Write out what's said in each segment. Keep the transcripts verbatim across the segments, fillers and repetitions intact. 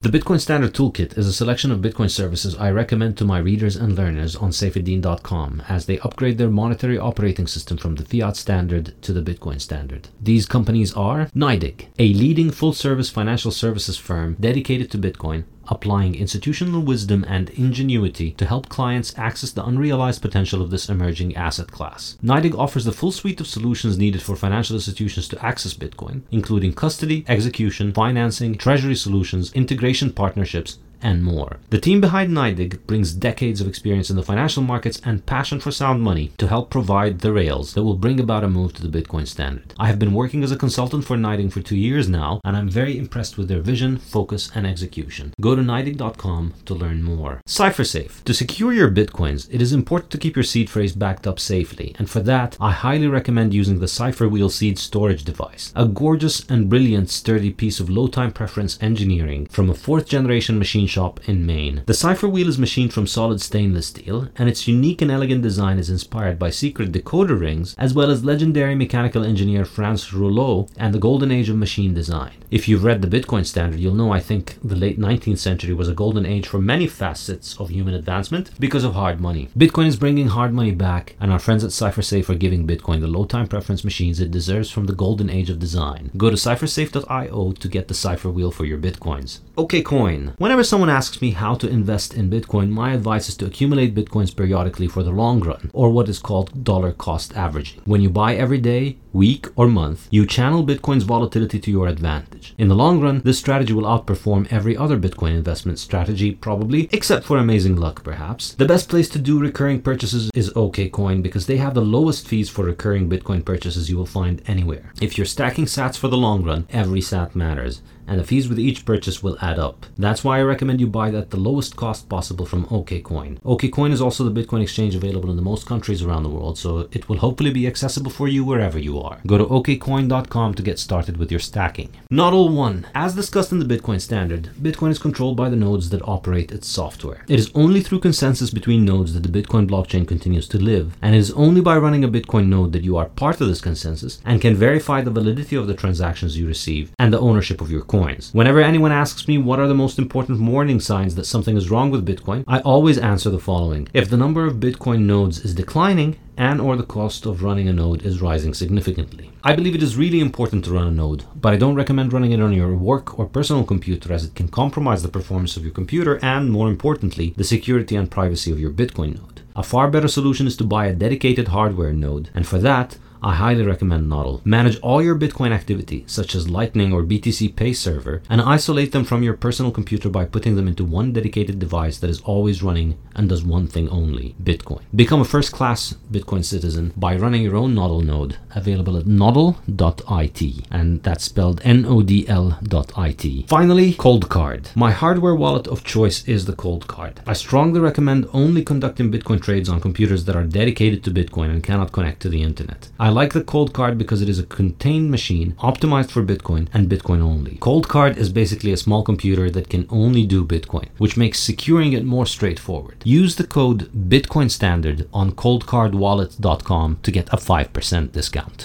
The Bitcoin Standard Toolkit is a selection of Bitcoin services I recommend to my readers and learners on saifedean dot com as they upgrade their monetary operating system from the fiat standard to the Bitcoin standard. These companies are NYDIG, a leading full-service financial services firm dedicated to Bitcoin, applying institutional wisdom and ingenuity to help clients access the unrealized potential of this emerging asset class. NYDIG offers the full suite of solutions needed for financial institutions to access Bitcoin, including custody, execution, financing, treasury solutions, integration partnerships, and more. The team behind NYDIG brings decades of experience in the financial markets and passion for sound money to help provide the rails that will bring about a move to the Bitcoin standard. I have been working as a consultant for NYDIG for two years now, and I'm very impressed with their vision, focus, and execution. Go to nydig dot com to learn more. CipherSafe. To secure your Bitcoins, it is important to keep your seed phrase backed up safely, and for that, I highly recommend using the CipherWheel seed storage device, a gorgeous and brilliant sturdy piece of low-time preference engineering from a fourth-generation machine shop in Maine. The CipherWheel is machined from solid stainless steel, and its unique and elegant design is inspired by secret decoder rings, as well as legendary mechanical engineer Franz Rouleau and the golden age of machine design. If you've read the Bitcoin Standard, you'll know I think the late nineteenth century was a golden age for many facets of human advancement because of hard money. Bitcoin is bringing hard money back, and our friends at CipherSafe are giving Bitcoin the low-time preference machines it deserves from the golden age of design. Go to cyphersafe dot io to get the CipherWheel for your Bitcoins. OKCoin. Whenever someone asks me how to invest in Bitcoin, my advice is to accumulate Bitcoins periodically for the long run, or what is called dollar cost averaging. When you buy every day, week, or month, you channel Bitcoin's volatility to your advantage. In the long run, this strategy will outperform every other Bitcoin investment strategy, probably, except for amazing luck, perhaps. The best place to do recurring purchases is OKCoin because they have the lowest fees for recurring Bitcoin purchases you will find anywhere. If you're stacking sats for the long run, every sat matters, and the fees with each purchase will add up. That's why I recommend you buy at the lowest cost possible from OKCoin. OKCoin is also the Bitcoin exchange available in the most countries around the world, so it will hopefully be accessible for you wherever you are. Go to O K coin dot com to get started with your stacking. Nodl one. As discussed in the Bitcoin Standard, Bitcoin is controlled by the nodes that operate its software. It is only through consensus between nodes that the Bitcoin blockchain continues to live, and it is only by running a Bitcoin node that you are part of this consensus and can verify the validity of the transactions you receive and the ownership of your coins. Whenever anyone asks me what are the most important warning signs that something is wrong with Bitcoin, I always answer the following. If the number of Bitcoin nodes is declining, and or the cost of running a node is rising significantly. I believe it is really important to run a node, but I don't recommend running it on your work or personal computer as it can compromise the performance of your computer and, more importantly, the security and privacy of your Bitcoin node. A far better solution is to buy a dedicated hardware node, and for that, I highly recommend Nodl. Manage all your Bitcoin activity, such as Lightning or B T C Pay server, and isolate them from your personal computer by putting them into one dedicated device that is always running and does one thing only, Bitcoin. Become a first-class Bitcoin citizen by running your own Nodl node, available at nodl dot I T, and that's spelled N O D L dot I T. Finally, Coldcard. My hardware wallet of choice is the Coldcard. I strongly recommend only conducting Bitcoin trades on computers that are dedicated to Bitcoin and cannot connect to the internet. I I like the Coldcard because it is a contained machine optimized for Bitcoin and Bitcoin only. Coldcard is basically a small computer that can only do Bitcoin, which makes securing it more straightforward. Use the code Bitcoin Standard on coldcard wallet dot com to get a five percent discount.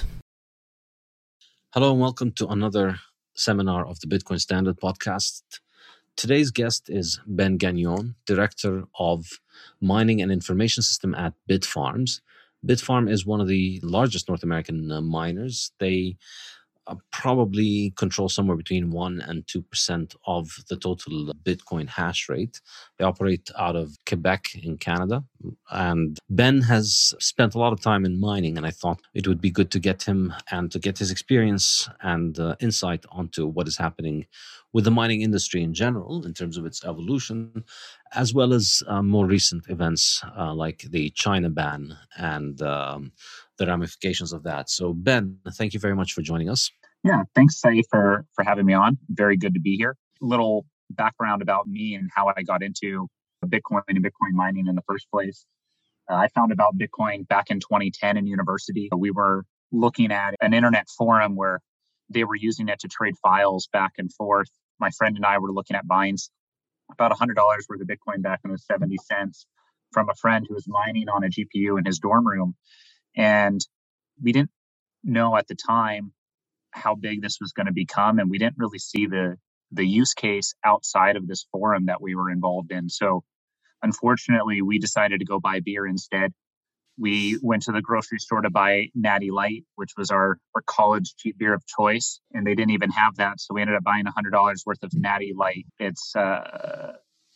Hello and welcome to another seminar of the Bitcoin Standard podcast. Today's guest is Ben Gagnon, Director of Mining and Information System at Bitfarms. Bitfarm is one of the largest North American uh, miners. They uh, probably control somewhere between one and two percent of the total Bitcoin hash rate. They operate out of Quebec in Canada. And Ben has spent a lot of time in mining, and I thought it would be good to get him and to get his experience and uh, insight onto what is happening with the mining industry in general in terms of its evolution, as well as uh, more recent events uh, like the China ban and um, the ramifications of that. So Ben, thank you very much for joining us. Yeah, thanks, Saif, for, for having me on. Very good to be here. A little background about me and how I got into Bitcoin and Bitcoin mining in the first place. Uh, I found about Bitcoin back in twenty ten in university. We were looking at an internet forum where they were using it to trade files back and forth. My friend and I were looking at buying about one hundred dollars worth of Bitcoin back when it was seventy cents from a friend who was mining on a G P U in his dorm room. And we didn't know at the time how big this was going to become. And we didn't really see the the use case outside of this forum that we were involved in. So unfortunately, we decided to go buy beer instead. We went to the grocery store to buy Natty Light, which was our, our college cheap beer of choice, and they didn't even have that. So we ended up buying one hundred dollars worth of Natty Light. It's uh,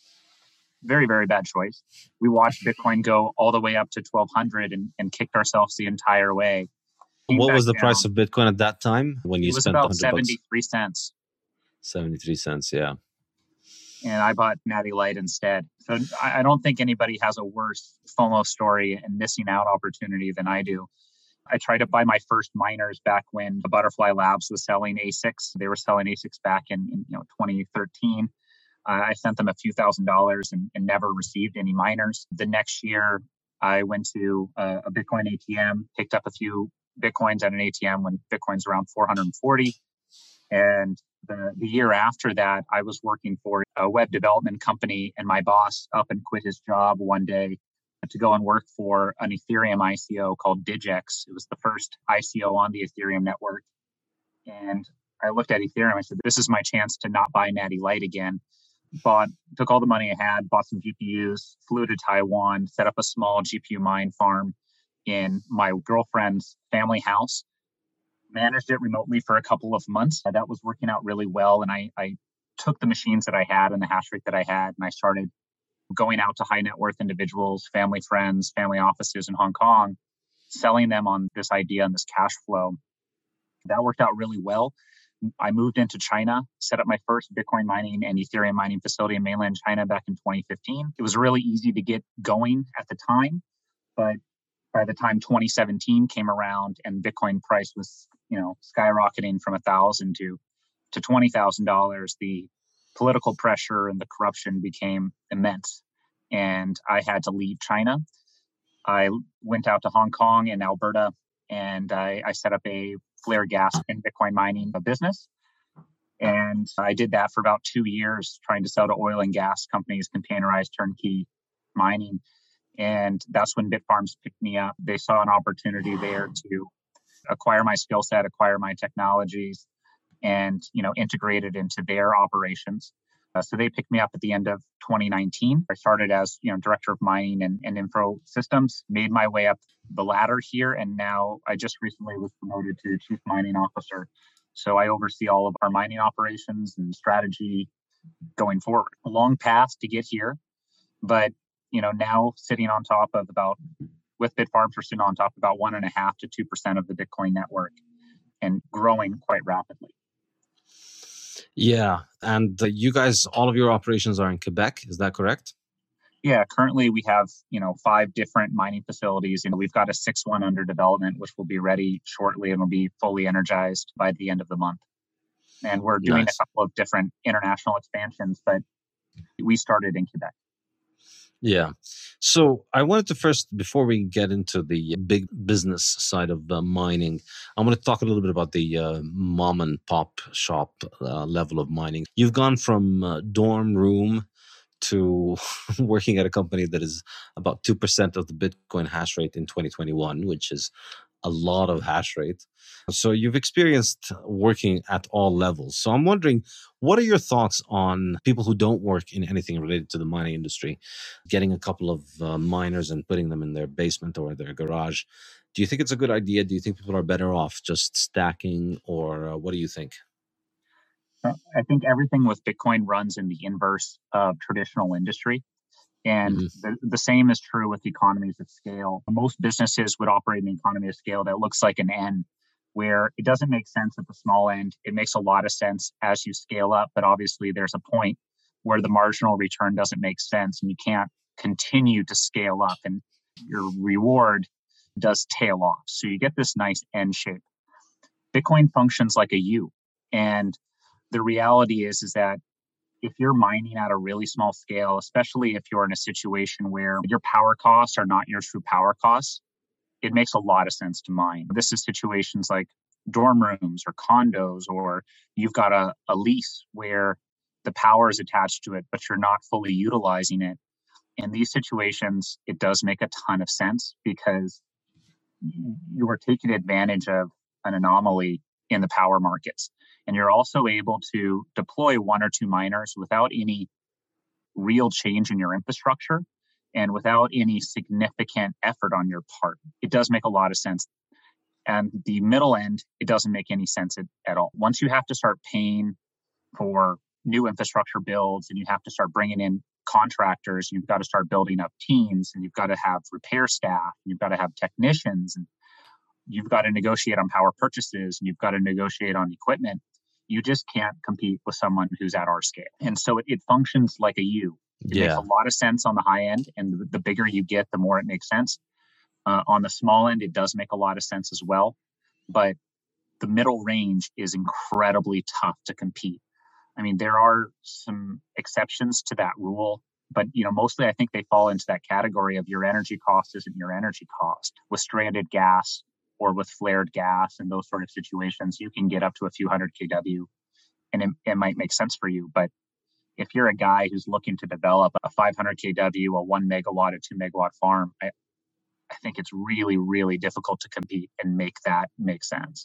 very, very bad choice. We watched Bitcoin go all the way up to twelve hundred and, and kicked ourselves the entire way. Came What was the down. price of Bitcoin at that time when you it was spent about one hundred seventy-three bucks? cents. seventy-three cents, yeah. And I bought Natty Light instead. So I, I don't think anybody has a worse FOMO story and missing out opportunity than I do. I tried to buy my first miners back when Butterfly Labs was selling A SICs. They were selling A SICs back in, in you know twenty thirteen. Uh, I sent them a few thousand dollars and, and never received any miners. The next year, I went to a, a Bitcoin A T M, picked up a few Bitcoins at an A T M when Bitcoin's around four hundred forty. And the, the year after that, I was working for a web development company, and my boss up and quit his job one day to go and work for an Ethereum I C O called DigX. It was the first I C O on the Ethereum network. And I looked at Ethereum. I said, this is my chance to not buy Natty Light again. Bought, took all the money I had, bought some G P Us, flew to Taiwan, set up a small G P U mine farm in my girlfriend's family house. Managed it remotely for a couple of months. That was working out really well. And I, I took the machines that I had and the hash rate that I had, and I started going out to high net worth individuals, family friends, family offices in Hong Kong, selling them on this idea and this cash flow. That worked out really well. I moved into China, set up my first Bitcoin mining and Ethereum mining facility in mainland China back in twenty fifteen. It was really easy to get going at the time, but by the time twenty seventeen came around and Bitcoin price was, you know, skyrocketing from a thousand to to twenty thousand dollars, the political pressure and the corruption became immense, and I had to leave China. I went out to Hong Kong and Alberta, and I, I set up a flare gas and Bitcoin mining business. And I did that for about two years, trying to sell to oil and gas companies, containerized turnkey mining. And that's when Bitfarms picked me up. They saw an opportunity there to acquire my skill set, acquire my technologies, and, you know, integrate it into their operations. Uh, so they picked me up at the end of twenty nineteen. I started as, you know, director of mining and, and info systems, made my way up the ladder here, and now I just recently was promoted to chief mining officer. So I oversee all of our mining operations and strategy going forward. A long path to get here, but you know, now sitting on top of about, with Bitfarms, we're sitting on top of about one and a half to two percent of the Bitcoin network and growing quite rapidly. Yeah. And uh, you guys, all of your operations are in Quebec. Is that correct? Yeah. Currently we have, you know, five different mining facilities. You know, we've got a sixth one under development, which will be ready shortly and will be fully energized by the end of the month. And we're doing nice. a couple of different international expansions, but we started in Quebec. Yeah. So I wanted to first, before we get into the big business side of uh, mining, I want to talk a little bit about the uh, mom and pop shop uh, level of mining. You've gone from uh, dorm room to working at a company that is about two percent of the Bitcoin hash rate in twenty twenty-one, which is a lot of hash rate. So you've experienced working at all levels. So I'm wondering, what are your thoughts on people who don't work in anything related to the mining industry, getting a couple of uh, miners and putting them in their basement or their garage? Do you think it's a good idea? Do you think people are better off just stacking, or uh, what do you think? I think everything with Bitcoin runs in the inverse of traditional industry. And mm-hmm. the, the same is true with economies of scale. Most businesses would operate in an economy of scale that looks like an N, where it doesn't make sense at the small end. It makes a lot of sense as you scale up, but obviously there's a point where the marginal return doesn't make sense and you can't continue to scale up and your reward does tail off. So you get this nice N shape. Bitcoin functions like a U. And the reality is, is that if you're mining at a really small scale, especially if you're in a situation where your power costs are not your true power costs, it makes a lot of sense to mine. This is situations like dorm rooms or condos, or you've got a, a lease where the power is attached to it, but you're not fully utilizing it. In these situations, it does make a ton of sense because you are taking advantage of an anomaly in the power markets. And you're also able to deploy one or two miners without any real change in your infrastructure and without any significant effort on your part. It does make a lot of sense. And the middle end, it doesn't make any sense at, at all. Once you have to start paying for new infrastructure builds and you have to start bringing in contractors, you've got to start building up teams, and you've got to have repair staff, and you've got to have technicians, and you've got to negotiate on power purchases, and you've got to negotiate on equipment. You just can't compete with someone who's at our scale. And so it, it functions like a U. It Yeah. makes a lot of sense on the high end, and the, the bigger you get, the more it makes sense. Uh, on the small end, it does make a lot of sense as well. But the middle range is incredibly tough to compete. I mean, there are some exceptions to that rule, but you know, mostly I think they fall into that category of your energy cost isn't your energy cost. With stranded gas or with flared gas and those sort of situations, you can get up to a few hundred K W, and it, it might make sense for you. But if you're a guy who's looking to develop a five hundred K W, a one megawatt, a two megawatt farm, I, I think it's really, really difficult to compete and make that make sense.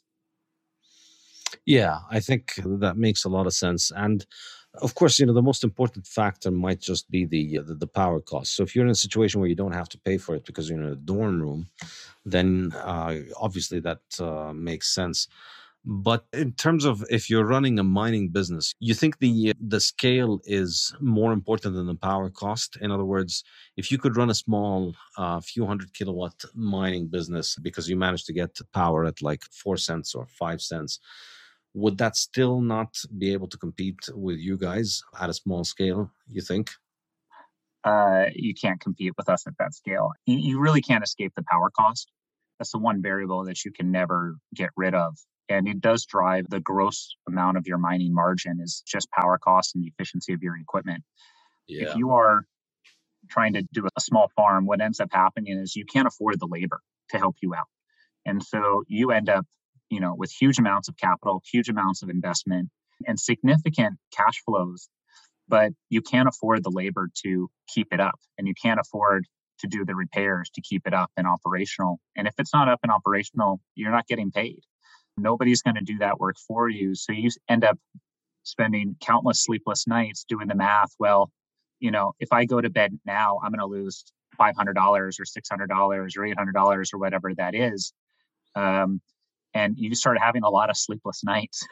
Yeah, I think that makes a lot of sense. And of course, you know, the most important factor might just be the, the the power cost. So if you're in a situation where you don't have to pay for it because you're in a dorm room, then uh, obviously that uh, makes sense. But in terms of if you're running a mining business, you think the the scale is more important than the power cost? In other words, if you could run a small uh, few hundred kilowatt mining business because you managed to get power at like four cents or five cents, would that still not be able to compete with you guys at a small scale, you think? Uh, you can't compete with us at that scale. You, you really can't escape the power cost. That's the one variable that you can never get rid of. And it does drive the gross amount of your mining margin is just power costs and the efficiency of your equipment. Yeah. If you are trying to do a small farm, what ends up happening is you can't afford the labor to help you out. And so you end up, you know, with huge amounts of capital, huge amounts of investment, and significant cash flows, but you can't afford the labor to keep it up, and you can't afford to do the repairs to keep it up and operational. And if it's not up and operational, you're not getting paid. Nobody's going to do that work for you. So you end up spending countless sleepless nights doing the math. Well, you know, if I go to bed now, I'm going to lose five hundred dollars or six hundred dollars or eight hundred dollars or whatever that is. Um, and you start having a lot of sleepless nights.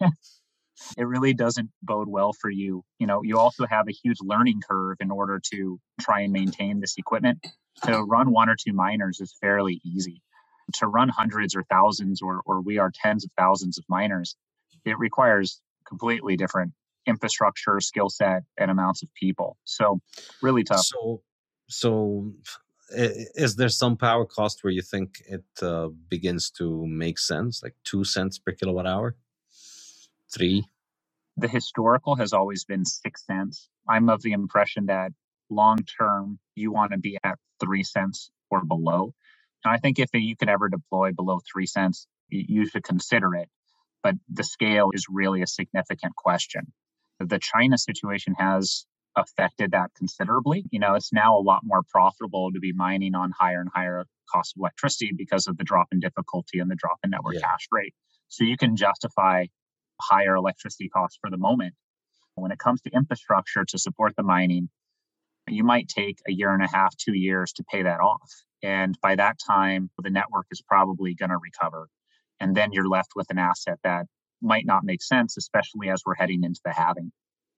It really doesn't bode well for you. You know, you also have a huge learning curve in order to try and maintain this equipment. To run one or two miners is fairly easy. To run hundreds or thousands, or or we are tens of thousands of miners, it requires completely different infrastructure, skill set, and amounts of people. So really tough. So, so i- is there some power cost where you think it uh, begins to make sense, like two cents per kilowatt hour? Three? The historical has always been six cents. I'm of the impression that long term, you want to be at three cents or below. And I think if you could ever deploy below three cents, you should consider it. But the scale is really a significant question. The China situation has affected that considerably. You know, it's now a lot more profitable to be mining on higher and higher cost of electricity because of the drop in difficulty and the drop in network Yeah. hash rate. So you can justify higher electricity costs for the moment. When it comes to infrastructure to support the mining, you might take a year and a half, two years to pay that off. And by that time, the network is probably going to recover. And then you're left with an asset that might not make sense, especially as we're heading into the halving.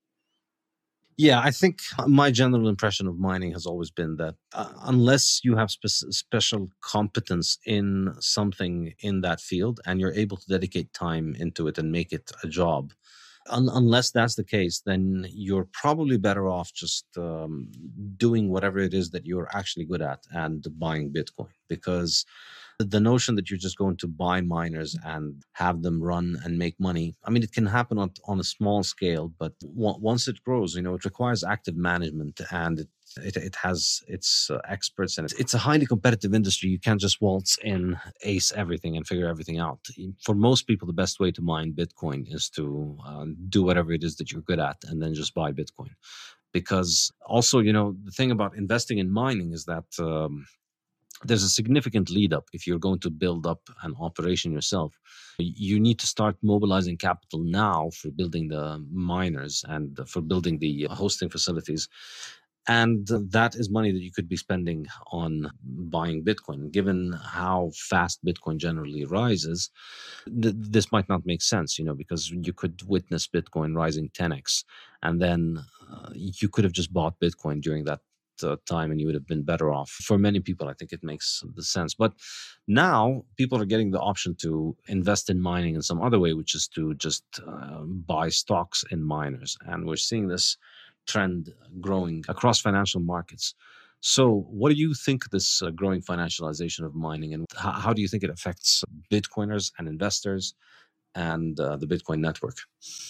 Yeah, I think my general impression of mining has always been that uh, unless you have spe- special competence in something in that field and you're able to dedicate time into it and make it a job, un- unless that's the case, then you're probably better off just um, doing whatever it is that you're actually good at and buying Bitcoin. Because the notion that you're just going to buy miners and have them run and make money, I mean, it can happen on, on a small scale, but w- once it grows, you know, it requires active management, and it it, it has its uh, experts, and it's, it's a highly competitive industry. You can't just waltz in, ace everything, and figure everything out. For most people, the best way to mine Bitcoin is to uh, do whatever it is that you're good at and then just buy Bitcoin. Because also, you know, the thing about investing in mining is that um, there's a significant lead up. If you're going to build up an operation yourself, you need to start mobilizing capital now for building the miners and for building the hosting facilities. And that is money that you could be spending on buying Bitcoin. Given how fast Bitcoin generally rises, th- this might not make sense, you know, because you could witness Bitcoin rising ten x, and then uh, you could have just bought Bitcoin during that uh, time and you would have been better off. For many people, I think it makes the sense. But now people are getting the option to invest in mining in some other way, which is to just uh, buy stocks in miners. And we're seeing this trend growing across financial markets. So what do you think this uh, growing financialization of mining, and how, how do you think it affects Bitcoiners and investors and uh, the Bitcoin network?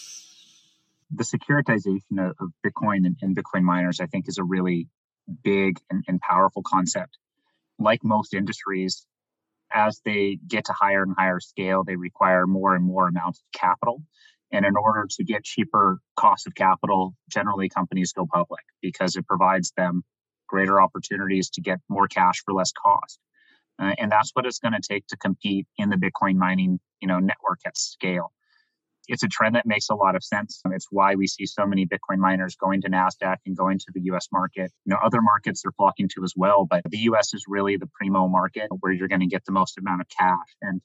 The securitization of, of Bitcoin and, and Bitcoin miners, I think, is a really big and, and powerful concept. Like most industries, as they get to higher and higher scale, they require more and more amounts of capital. And in order to get cheaper cost of capital, generally companies go public because it provides them greater opportunities to get more cash for less cost. Uh, and that's what it's going to take to compete in the Bitcoin mining, you know, network at scale. It's a trend that makes a lot of sense. It's why we see so many Bitcoin miners going to NASDAQ and going to the U S market. You know, other markets they're flocking to as well, but the U S is really the primo market where you're going to get the most amount of cash. And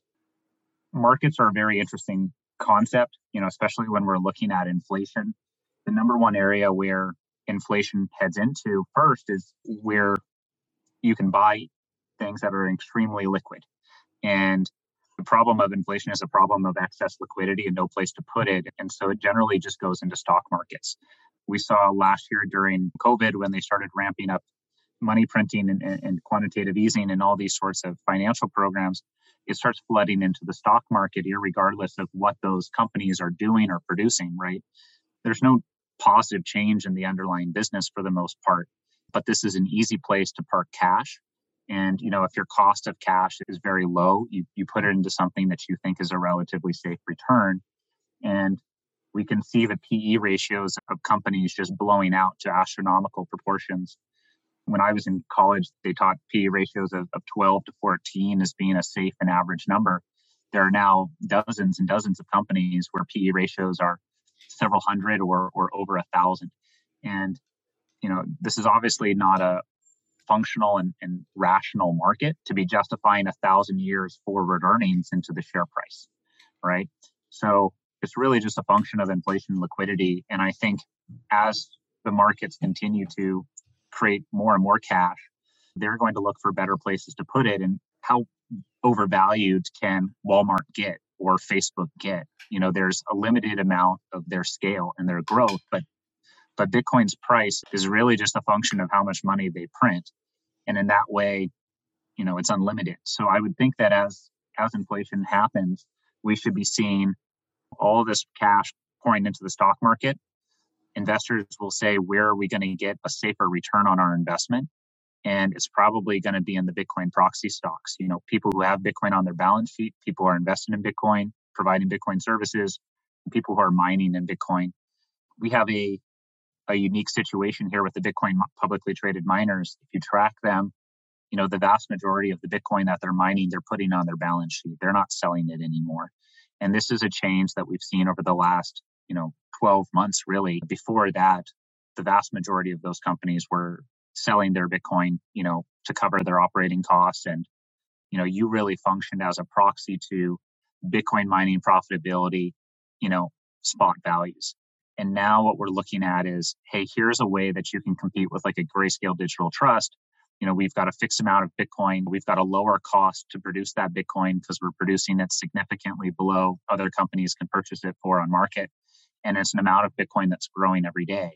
markets are a very interesting concept, you know, especially when we're looking at inflation. The number one area where inflation heads into first is where you can buy things that are extremely liquid. And the problem of inflation is a problem of excess liquidity and no place to put it. And so it generally just goes into stock markets. We saw last year during COVID when they started ramping up money printing and, and quantitative easing and all these sorts of financial programs, it starts flooding into the stock market, irregardless of what those companies are doing or producing, right? There's no positive change in the underlying business for the most part, but this is an easy place to park cash. And, you know, if your cost of cash is very low, you, you put it into something that you think is a relatively safe return. And we can see the P E ratios of companies just blowing out to astronomical proportions. When I was in college, they taught P E ratios of, of twelve to fourteen as being a safe and average number. There are now dozens and dozens of companies where P E ratios are several hundred or, or over a thousand. And, you know, this is obviously not a functional and, and rational market to be justifying a thousand years forward earnings into the share price, right? So it's really just a function of inflation and liquidity. And I think as the markets continue to create more and more cash, they're going to look for better places to put it. And how overvalued can Walmart get or Facebook get? You know, there's a limited amount of their scale and their growth, but but Bitcoin's price is really just a function of how much money they print. And in that way, you know, it's unlimited. So I would think that as as inflation happens, we should be seeing all this cash pouring into the stock market. Investors will say, where are we going to get a safer return on our investment? And it's probably going to be in the Bitcoin proxy stocks. You know, people who have Bitcoin on their balance sheet, people who are investing in Bitcoin, providing Bitcoin services, and people who are mining in Bitcoin. We have a a unique situation here with the Bitcoin publicly traded miners. If you track them, you know, the vast majority of the Bitcoin that they're mining, they're putting on their balance sheet. They're not selling it anymore. And this is a change that we've seen over the last, you know, twelve months, really. Before that, the vast majority of those companies were selling their Bitcoin, you know, to cover their operating costs. And, you know, you really functioned as a proxy to Bitcoin mining profitability, you know, spot values. And now what we're looking at is, hey, here's a way that you can compete with like a Grayscale Digital Trust. You know, we've got a fixed amount of Bitcoin. We've got a lower cost to produce that Bitcoin because we're producing it significantly below other companies can purchase it for on market. And it's an amount of Bitcoin that's growing every day.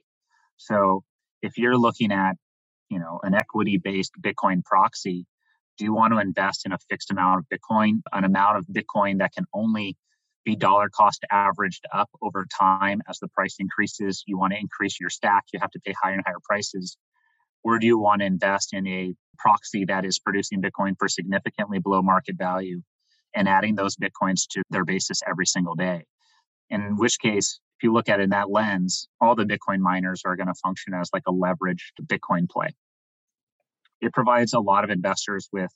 So if you're looking at, you know, an equity-based Bitcoin proxy, do you want to invest in a fixed amount of Bitcoin, an amount of Bitcoin that can only be dollar cost averaged up over time as the price increases? You want to increase your stack, you have to pay higher and higher prices. Or do you want to invest in a proxy that is producing Bitcoin for significantly below market value and adding those Bitcoins to their basis every single day? In which case, if you look at it in that lens, all the Bitcoin miners are going to function as like a leveraged Bitcoin play. it provides a lot of investors with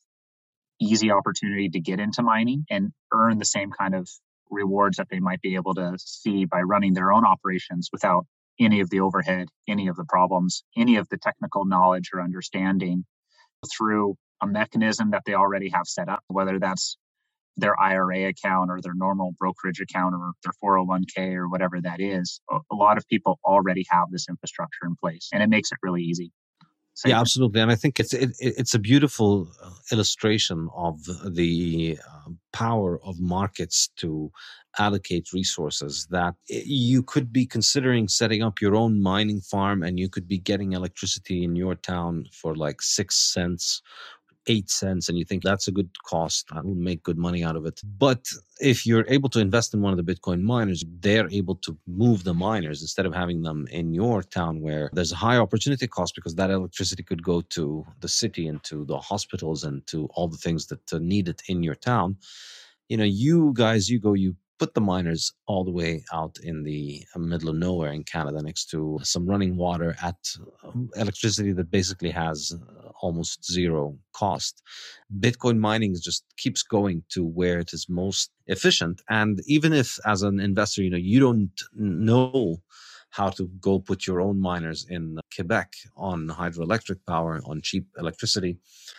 easy opportunity to get into mining and earn the same kind of rewards that they might be able to see by running their own operations without any of the overhead, any of the problems, any of the technical knowledge or understanding through a mechanism that they already have set up, whether that's their I R A account or their normal brokerage account or their four oh one k or whatever that is. A lot of people already have this infrastructure in place, and it makes it really easy. Yeah, absolutely. And I think it's it, it's a beautiful illustration of the uh, power of markets to allocate resources, that you could be considering setting up your own mining farm and you could be getting electricity in your town for like six cents, eight cents, and you think that's a good cost. I will make good money out of it. But if you're able to invest in one of the Bitcoin miners, they're able to move the miners instead of having them in your town where there's a high opportunity cost, because that electricity could go to the city and to the hospitals and to all the things that are needed in your town. You know, you guys, you go, you put the miners all the way out in the middle of nowhere in Canada next to some running water at electricity that basically has almost zero cost. Bitcoin mining just keeps going to where it is most efficient. And even if as an investor, you know, you don't know how to go put your own miners in Quebec on hydroelectric power, on cheap electricity,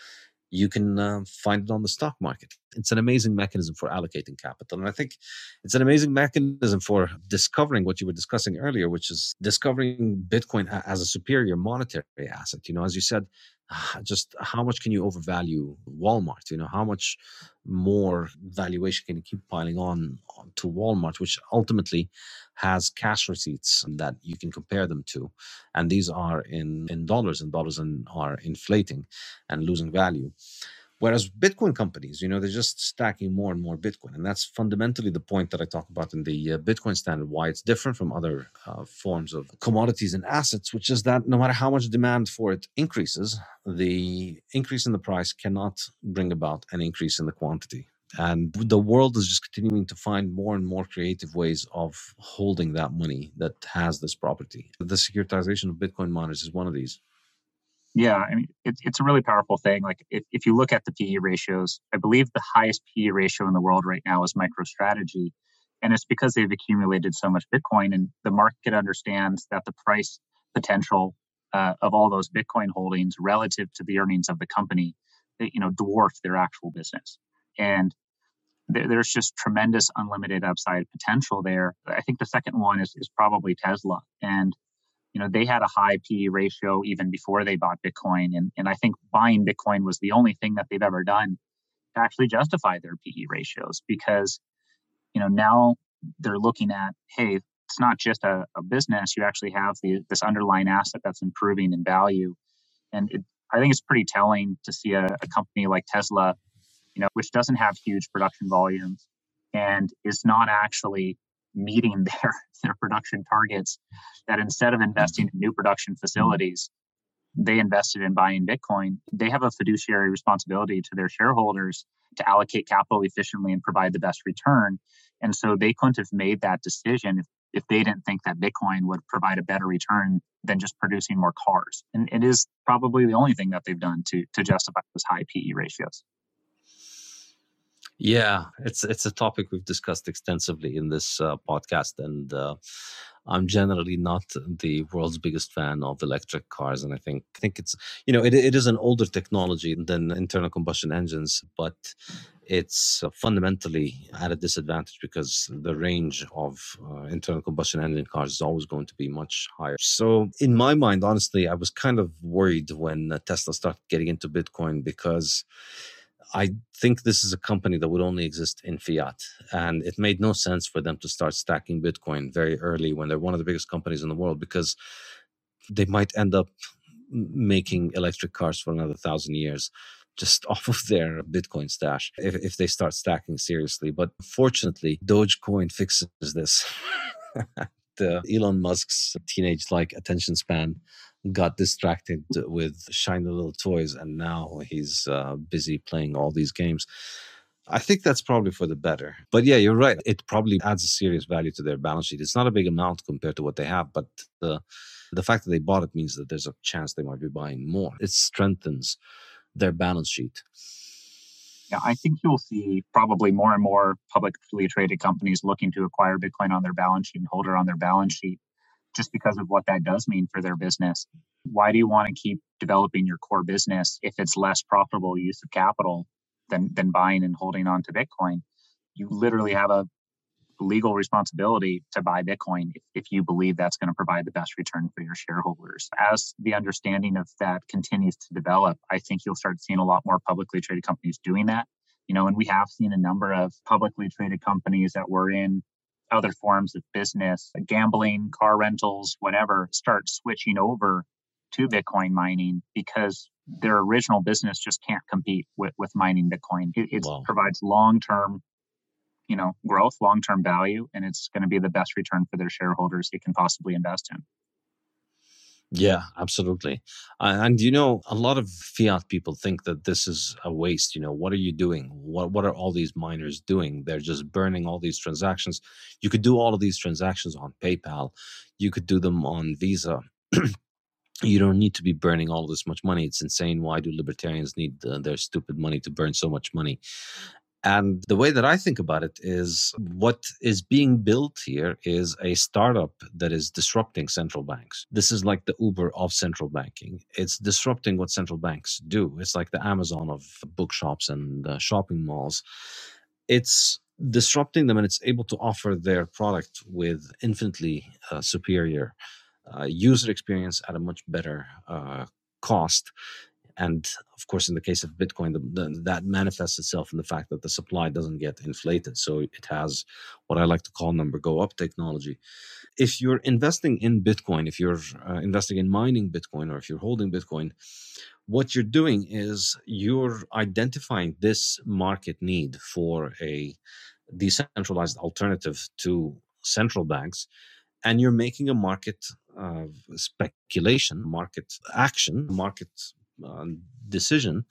you can uh, find it on the stock market. It's an amazing mechanism for allocating capital. And I think it's an amazing mechanism for discovering what you were discussing earlier, which is discovering Bitcoin as a superior monetary asset. You know, as you said, just how much can you overvalue Walmart? You know, how much more valuation can you keep piling on, on to Walmart, which ultimately has cash receipts that you can compare them to. And these are in, in dollars, and dollars and are inflating and losing value. Whereas Bitcoin companies, you know, they're just stacking more and more Bitcoin. And that's fundamentally the point that I talk about in the uh, Bitcoin standard, why it's different from other uh, forms of commodities and assets, which is that no matter how much demand for it increases, the increase in the price cannot bring about an increase in the quantity. And the world is just continuing to find more and more creative ways of holding that money that has this property. The securitization of Bitcoin miners is one of these. Yeah, I mean, it, it's a really powerful thing. Like if, if you look at the P E ratios, I believe the highest P E ratio in the world right now is MicroStrategy. And it's because they've accumulated so much Bitcoin, and the market understands that the price potential uh, of all those Bitcoin holdings relative to the earnings of the company, you know, dwarf their actual business. And th- there's just tremendous unlimited upside potential there. I think the second one is, is probably Tesla. And you know, they had a high P E ratio even before they bought Bitcoin. And, and I think buying Bitcoin was the only thing that they've ever done to actually justify their P E ratios, because, you know, now they're looking at, hey, it's not just a, a business. You actually have the, this underlying asset that's improving in value. And it, I think it's pretty telling to see a, a company like Tesla, you know, which doesn't have huge production volumes and is not actually meeting their, their production targets, that instead of investing in new production facilities, they invested in buying Bitcoin. They have a fiduciary responsibility to their shareholders to allocate capital efficiently and provide the best return. And so they couldn't have made that decision if, if they didn't think that Bitcoin would provide a better return than just producing more cars. And it is probably the only thing that they've done to, to justify those high P E ratios. Yeah, it's it's a topic we've discussed extensively in this uh, podcast, and uh, I'm generally not the world's biggest fan of electric cars, and I think I think it's you know it it is an older technology than internal combustion engines, but it's uh, fundamentally at a disadvantage because the range of uh, internal combustion engine cars is always going to be much higher. So in my mind, honestly, I was kind of worried when uh, Tesla started getting into Bitcoin, because I think this is a company that would only exist in fiat, and it made no sense for them to start stacking Bitcoin very early when they're one of the biggest companies in the world, because they might end up making electric cars for another thousand years just off of their Bitcoin stash if, if they start stacking seriously. But fortunately, Dogecoin fixes this. The Elon Musk's teenage-like attention span got distracted with shiny little toys, and now he's uh, busy playing all these games. I think that's probably for the better. But yeah, you're right. It probably adds a serious value to their balance sheet. It's not a big amount compared to what they have, but uh, The fact that they bought it means that there's a chance they might be buying more. It strengthens their balance sheet. Yeah, I think you'll see probably more and more publicly traded companies looking to acquire Bitcoin on their balance sheet and hold it on their balance sheet just because of what that does mean for their business. Why do you want to keep developing your core business if it's less profitable use of capital than, than buying and holding on to Bitcoin? You literally have a legal responsibility to buy Bitcoin if, if you believe that's going to provide the best return for your shareholders. As the understanding of that continues to develop, I think you'll start seeing a lot more publicly traded companies doing that. You know, and we have seen a number of publicly traded companies that were in other forms of business, gambling, car rentals, whatever, start switching over to Bitcoin mining because their original business just can't compete with, with mining Bitcoin. It, it wow. provides long-term you know, growth, long-term value, and it's going to be the best return for their shareholders they can possibly invest in. Yeah, absolutely. Uh, and, you know, a lot of fiat people think that this is a waste. You know, what are you doing? What What are all these miners doing? They're just burning all these transactions. You could do all of these transactions on PayPal. You could do them on Visa. You don't need to be burning all this much money. It's insane. Why do libertarians need uh, their stupid money to burn so much money? And the way that I think about it is what is being built here is a startup that is disrupting central banks. This is like the Uber of central banking. It's disrupting what central banks do. It's like the Amazon of bookshops and uh, shopping malls. It's disrupting them, and it's able to offer their product with infinitely uh, superior uh, user experience at a much better uh, cost. And of course, in the case of Bitcoin, the, the, that manifests itself in the fact that the supply doesn't get inflated. So it has what I like to call number go up technology. If you're investing in Bitcoin, if you're uh, investing in mining Bitcoin, or if you're holding Bitcoin, what you're doing is you're identifying this market need for a decentralized alternative to central banks, and you're making a market uh, speculation, market action, market uh, decision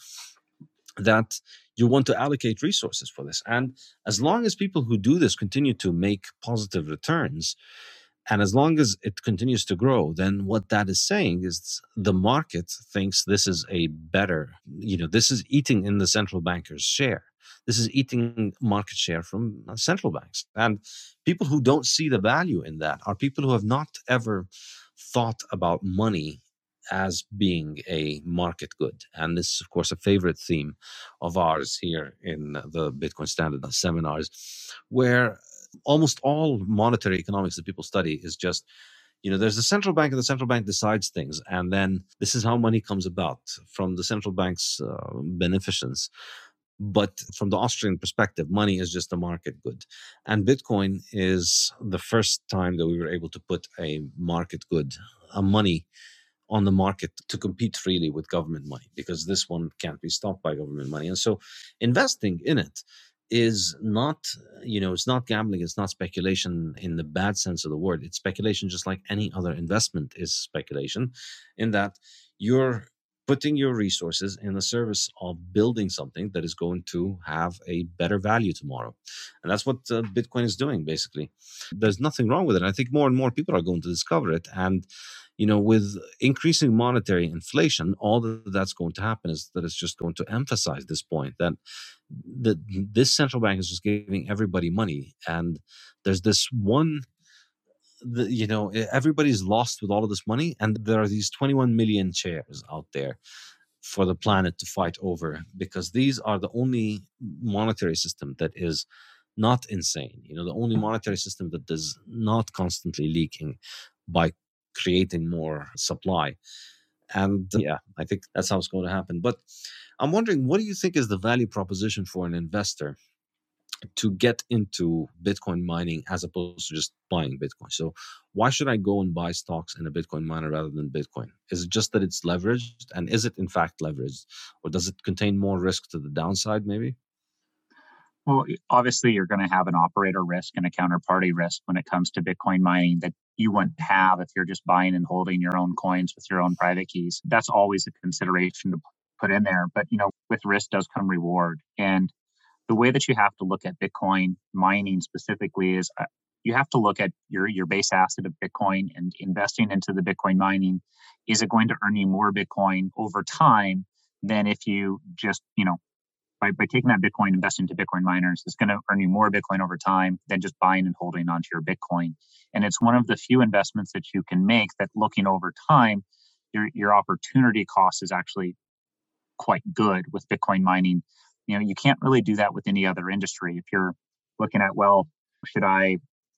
that you want to allocate resources for this. And as long as people who do this continue to make positive returns, and as long as it continues to grow, then what that is saying is the market thinks this is a better, you know, this is eating in the central banker's share. This is eating market share from central banks. And people who don't see the value in that are people who have not ever thought about money as being a market good. And this is, of course, a favorite theme of ours here in the Bitcoin Standard seminars, where almost all monetary economics that people study is just, you know, there's the central bank, and the central bank decides things. And then this is how money comes about from the central bank's uh, beneficence. But from the Austrian perspective, money is just a market good. And Bitcoin is the first time that we were able to put a market good, a money on the market to compete freely with government money, because this one can't be stopped by government money. And so investing in it is not, you know, it's not gambling, it's not speculation in the bad sense of the word. It's speculation just like any other investment is speculation, in that you're putting your resources in the service of building something that is going to have a better value tomorrow. And that's what uh, Bitcoin is doing, basically. There's nothing wrong with it. I think more and more people are going to discover it. And, you know, with increasing monetary inflation, all that that's going to happen is that it's just going to emphasize this point that that this central bank is just giving everybody money. And there's this one, the, you know, everybody's lost with all of this money, and there are these twenty-one million chairs out there for the planet to fight over, because these are the only monetary system that is not insane. You know, the only monetary system that is not constantly leaking by creating more supply. And yeah, I think that's how it's going to happen. But I'm wondering, what do you think is the value proposition for an investor to get into Bitcoin mining as opposed to just buying Bitcoin? So why should I go and buy stocks in a Bitcoin miner rather than Bitcoin? Is it just that it's leveraged? And is it in fact leveraged? Or does it contain more risk to the downside maybe? Well, obviously you're going to have an operator risk and a counterparty risk when it comes to Bitcoin mining that you wouldn't have if you're just buying and holding your own coins with your own private keys. That's always a consideration to put in there. But, you know, with risk does come reward. And the way that you have to look at Bitcoin mining specifically is, you have to look at your, your base asset of Bitcoin and investing into the Bitcoin mining. Is it going to earn you more Bitcoin over time than if you just, you know, by, by taking that Bitcoin, invest into Bitcoin miners, it's going to earn you more Bitcoin over time than just buying and holding onto your Bitcoin. And it's one of the few investments that you can make that looking over time, your, your opportunity cost is actually quite good with Bitcoin mining. You know, you can't really do that with any other industry. If you're looking at, well, should I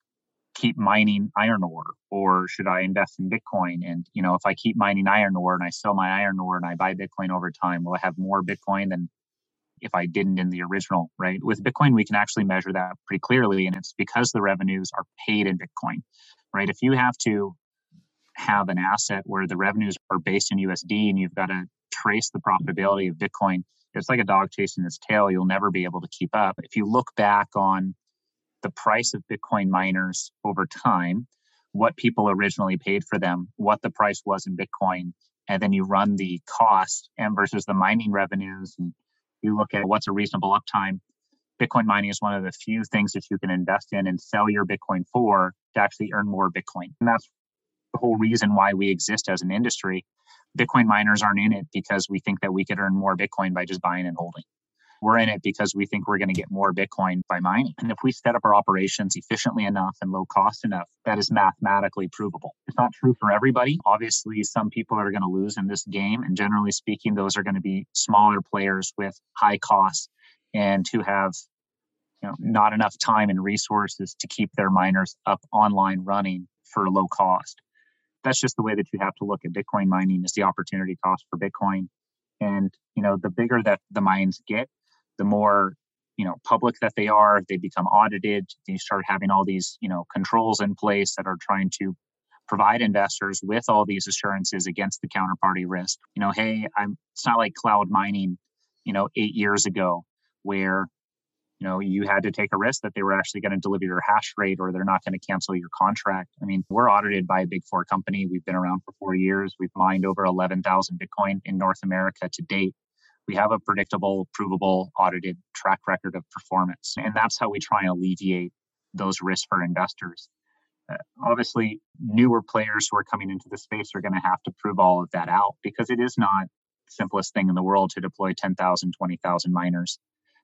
keep mining iron ore or should I invest in Bitcoin? And, you know, if I keep mining iron ore and I sell my iron ore and I buy Bitcoin over time, will I have more Bitcoin than if I didn't in the original, right? With Bitcoin, we can actually measure that pretty clearly. And it's because the revenues are paid in Bitcoin, right? If you have to have an asset where the revenues are based in U S D and you've got to trace the profitability of Bitcoin, it's like a dog chasing its tail. You'll never be able to keep up. If you look back on the price of Bitcoin miners over time, what people originally paid for them, what the price was in Bitcoin, and then you run the cost and versus the mining revenues, and you look at what's a reasonable uptime. Bitcoin mining is one of the few things that you can invest in and sell your Bitcoin for to actually earn more Bitcoin. And that's the whole reason why we exist as an industry. Bitcoin miners aren't in it because we think that we could earn more Bitcoin by just buying and holding. We're in it because we think we're going to get more Bitcoin by mining. And if we set up our operations efficiently enough and low cost enough, that is mathematically provable. It's not true for everybody. Obviously, some people are going to lose in this game. And generally speaking, those are going to be smaller players with high costs and who have, you know, not enough time and resources to keep their miners up online running for low cost. That's just the way that you have to look at Bitcoin mining, is the opportunity cost for Bitcoin. And, you know, the bigger that the mines get, the more, you know, public that they are, they become audited. You start having all these, you know, controls in place that are trying to provide investors with all these assurances against the counterparty risk. You know, hey, I'm, it's not like cloud mining, you know, eight years ago where, you know, you had to take a risk that they were actually going to deliver your hash rate or they're not going to cancel your contract. I mean, we're audited by a big four company. We've been around for four years. We've mined over eleven thousand Bitcoin in North America to date. We have a predictable, provable, audited track record of performance. And that's how we try and alleviate those risks for investors. Uh, obviously, newer players who are coming into the space are going to have to prove all of that out because it is not the simplest thing in the world to deploy ten thousand, twenty thousand miners.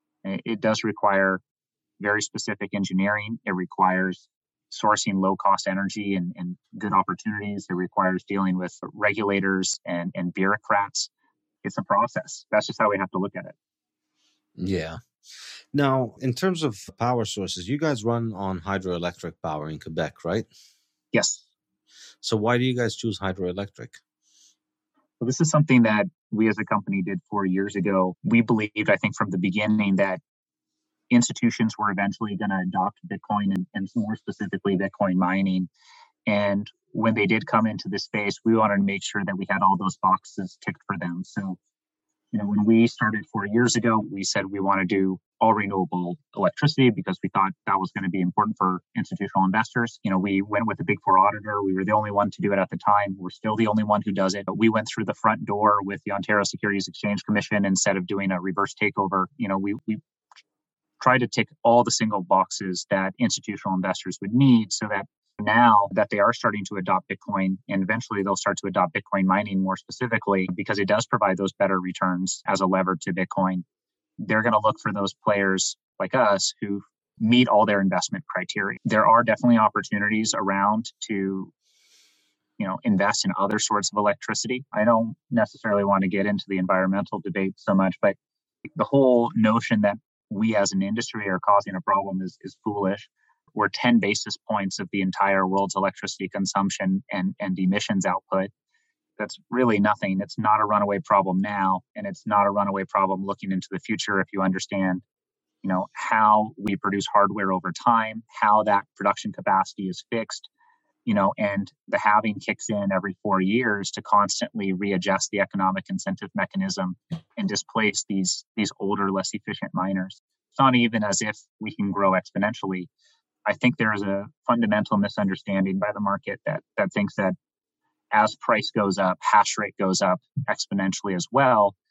It does require very specific engineering. It requires sourcing low-cost energy and, and good opportunities. It requires dealing with regulators and, and bureaucrats. It's a process. That's just how we have to look at it. Yeah. Now, in terms of power sources, you guys run on hydroelectric power in Quebec, right? Yes. So why do you guys choose hydroelectric? Well, this is something that we as a company did four years ago. We believed, I think, from the beginning that institutions were eventually going to adopt Bitcoin and, and more specifically Bitcoin mining. And when they did come into the space, we wanted to make sure that we had all those boxes ticked for them. So, you know, when we started four years ago, we said we want to do all renewable electricity because we thought that was going to be important for institutional investors. You know, we went with a big four auditor. We were the only one to do it at the time. We're still the only one who does it. But we went through the front door with the Ontario Securities Exchange Commission instead of doing a reverse takeover. You know, we we tried to tick all the single boxes that institutional investors would need so that now that they are starting to adopt Bitcoin, and eventually they'll start to adopt Bitcoin mining more specifically because it does provide those better returns as a lever to Bitcoin. They're going to look for those players like us who meet all their investment criteria. There are definitely opportunities around to, you know, invest in other sorts of electricity. I don't necessarily want to get into the environmental debate so much, but the whole notion that we as an industry are causing a problem is, is foolish. We're ten basis points of the entire world's electricity consumption and, and emissions output. That's really nothing. It's not a runaway problem now, and it's not a runaway problem looking into the future if you understand, you know, how we produce hardware over time, how that production capacity is fixed, you know, and the halving kicks in every four years to constantly readjust the economic incentive mechanism and displace these, these older, less efficient miners. It's not even as if we can grow exponentially. I think there is a fundamental misunderstanding by the market that that thinks that as price goes up, hash rate goes up exponentially as well.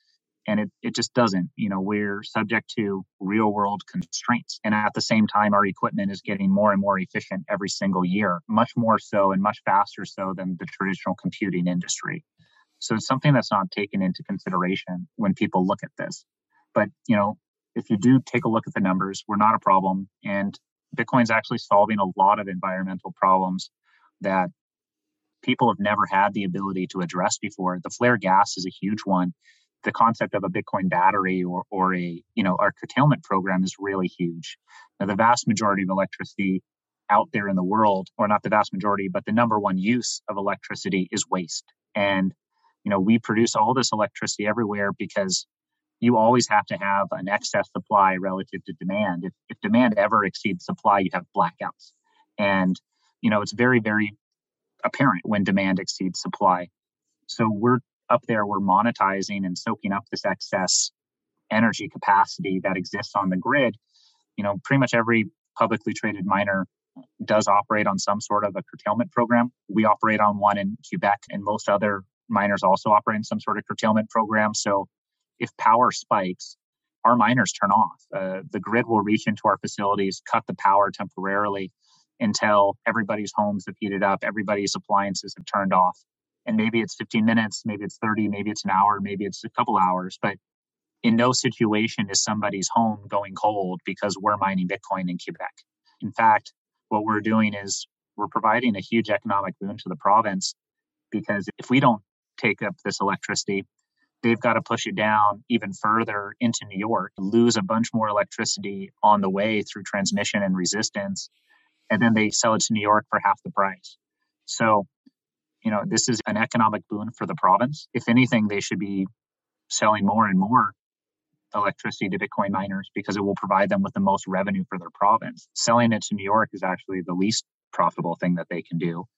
And it, it just doesn't. You know, we're subject to real world constraints. And at the same time, our equipment is getting more and more efficient every single year, much more so and much faster so than the traditional computing industry. So it's something that's not taken into consideration when people look at this. But, you know, if you do take a look at the numbers, we're not a problem. And Bitcoin's actually solving a lot of environmental problems that people have never had the ability to address before. The flare gas is a huge one. The concept of a Bitcoin battery or, or a, you know, our curtailment program is really huge. Now, the vast majority of electricity out there in the world, or not the vast majority, but the number one use of electricity is waste. And, you know, we produce all this electricity everywhere because you always have to have an excess supply relative to demand. If, if demand ever exceeds supply, you have blackouts. And, you know, it's very, very apparent when demand exceeds supply. So we're up there, we're monetizing and soaking up this excess energy capacity that exists on the grid. You know, pretty much every publicly traded miner does operate on some sort of a curtailment program. We operate on one in Quebec, and most other miners also operate in some sort of curtailment program. So if power spikes, our miners turn off. Uh, the grid will reach into our facilities, cut the power temporarily until everybody's homes have heated up, everybody's appliances have turned off. And maybe it's fifteen minutes, maybe it's thirty, maybe it's an hour, maybe it's a couple hours. But in no situation is somebody's home going cold because we're mining Bitcoin in Quebec. In fact, what we're doing is we're providing a huge economic boon to the province, because if we don't take up this electricity, they've got to push it down even further into New York, lose a bunch more electricity on the way through transmission and resistance, and then they sell it to New York for half the price. So, you know, this is an economic boon for the province. If anything, they should be selling more and more electricity to Bitcoin miners because it will provide them with the most revenue for their province. Selling it to New York is actually the least profitable thing that they can do.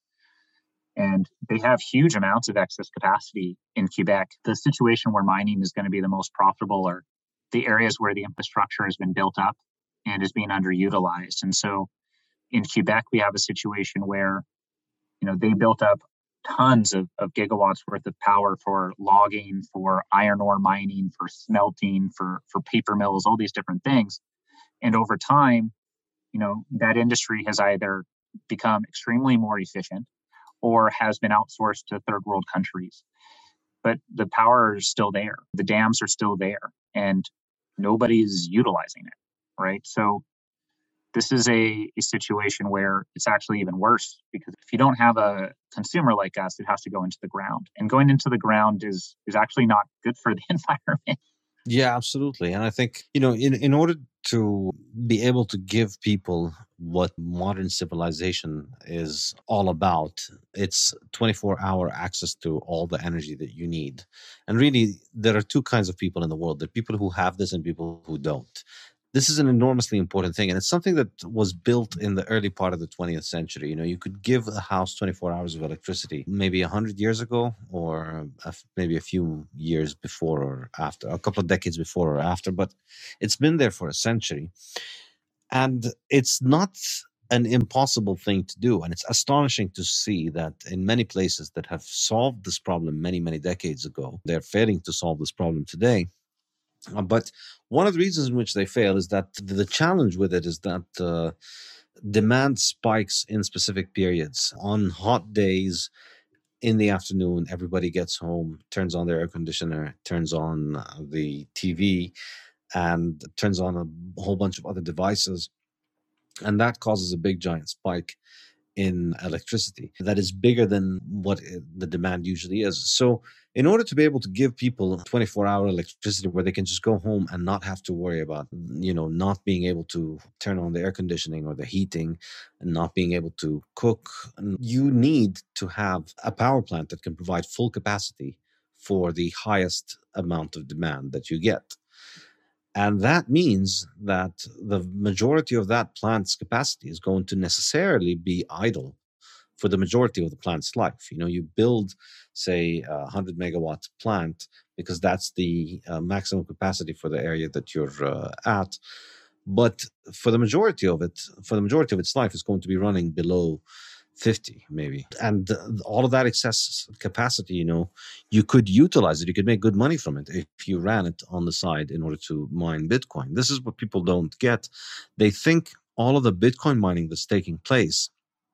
And they have huge amounts of excess capacity in Quebec. The situation where mining is going to be the most profitable are the areas where the infrastructure has been built up and is being underutilized. And so in Quebec, we have a situation where, you know, they built up tons of, of gigawatts worth of power for logging, for iron ore mining, for smelting, for, for paper mills, all these different things. And over time, you know, that industry has either become extremely more efficient or has been outsourced to third world countries. But the power is still there. The dams are still there and nobody's utilizing it, right? So this is a, a situation where it's actually even worse, because if you don't have a consumer like us, it has to go into the ground. And going into the ground is is actually not good for the environment. Yeah, absolutely. And I think, you know, in, in order to be able to give people what modern civilization is all about, it's twenty-four hour access to all the energy that you need. And really, there are two kinds of people in the world. There are people who have this and people who don't. This is an enormously important thing, and it's something that was built in the early part of the twentieth century. You know, you could give a house twenty-four hours of electricity maybe one hundred years ago, or a, maybe a few years before or after, a couple of decades before or after, but it's been there for a century. And it's not an impossible thing to do. And it's astonishing to see that in many places that have solved this problem many, many decades ago, they're failing to solve this problem today. Uh, but one of the reasons in which they fail is that the challenge with it is that uh, demand spikes in specific periods. On hot days in the afternoon, everybody gets home, turns on their air conditioner, turns on uh, the T V, and turns on a whole bunch of other devices. And that causes a big giant spike in electricity that is bigger than what the demand usually is. So in order to be able to give people twenty-four hour electricity where they can just go home and not have to worry about, you know, not being able to turn on the air conditioning or the heating and not being able to cook, you need to have a power plant that can provide full capacity for the highest amount of demand that you get. And that means that the majority of that plant's capacity is going to necessarily be idle for the majority of the plant's life. You know, you build, say, a one hundred megawatt plant because that's the uh, maximum capacity for the area that you're uh, at. But for the majority of it, for the majority of its life, it's going to be running below fifty maybe. And uh, all of that excess capacity, you know, you could utilize it. You could make good money from it if you ran it on the side in order to mine Bitcoin. This is what people don't get. They think all of the Bitcoin mining that's taking place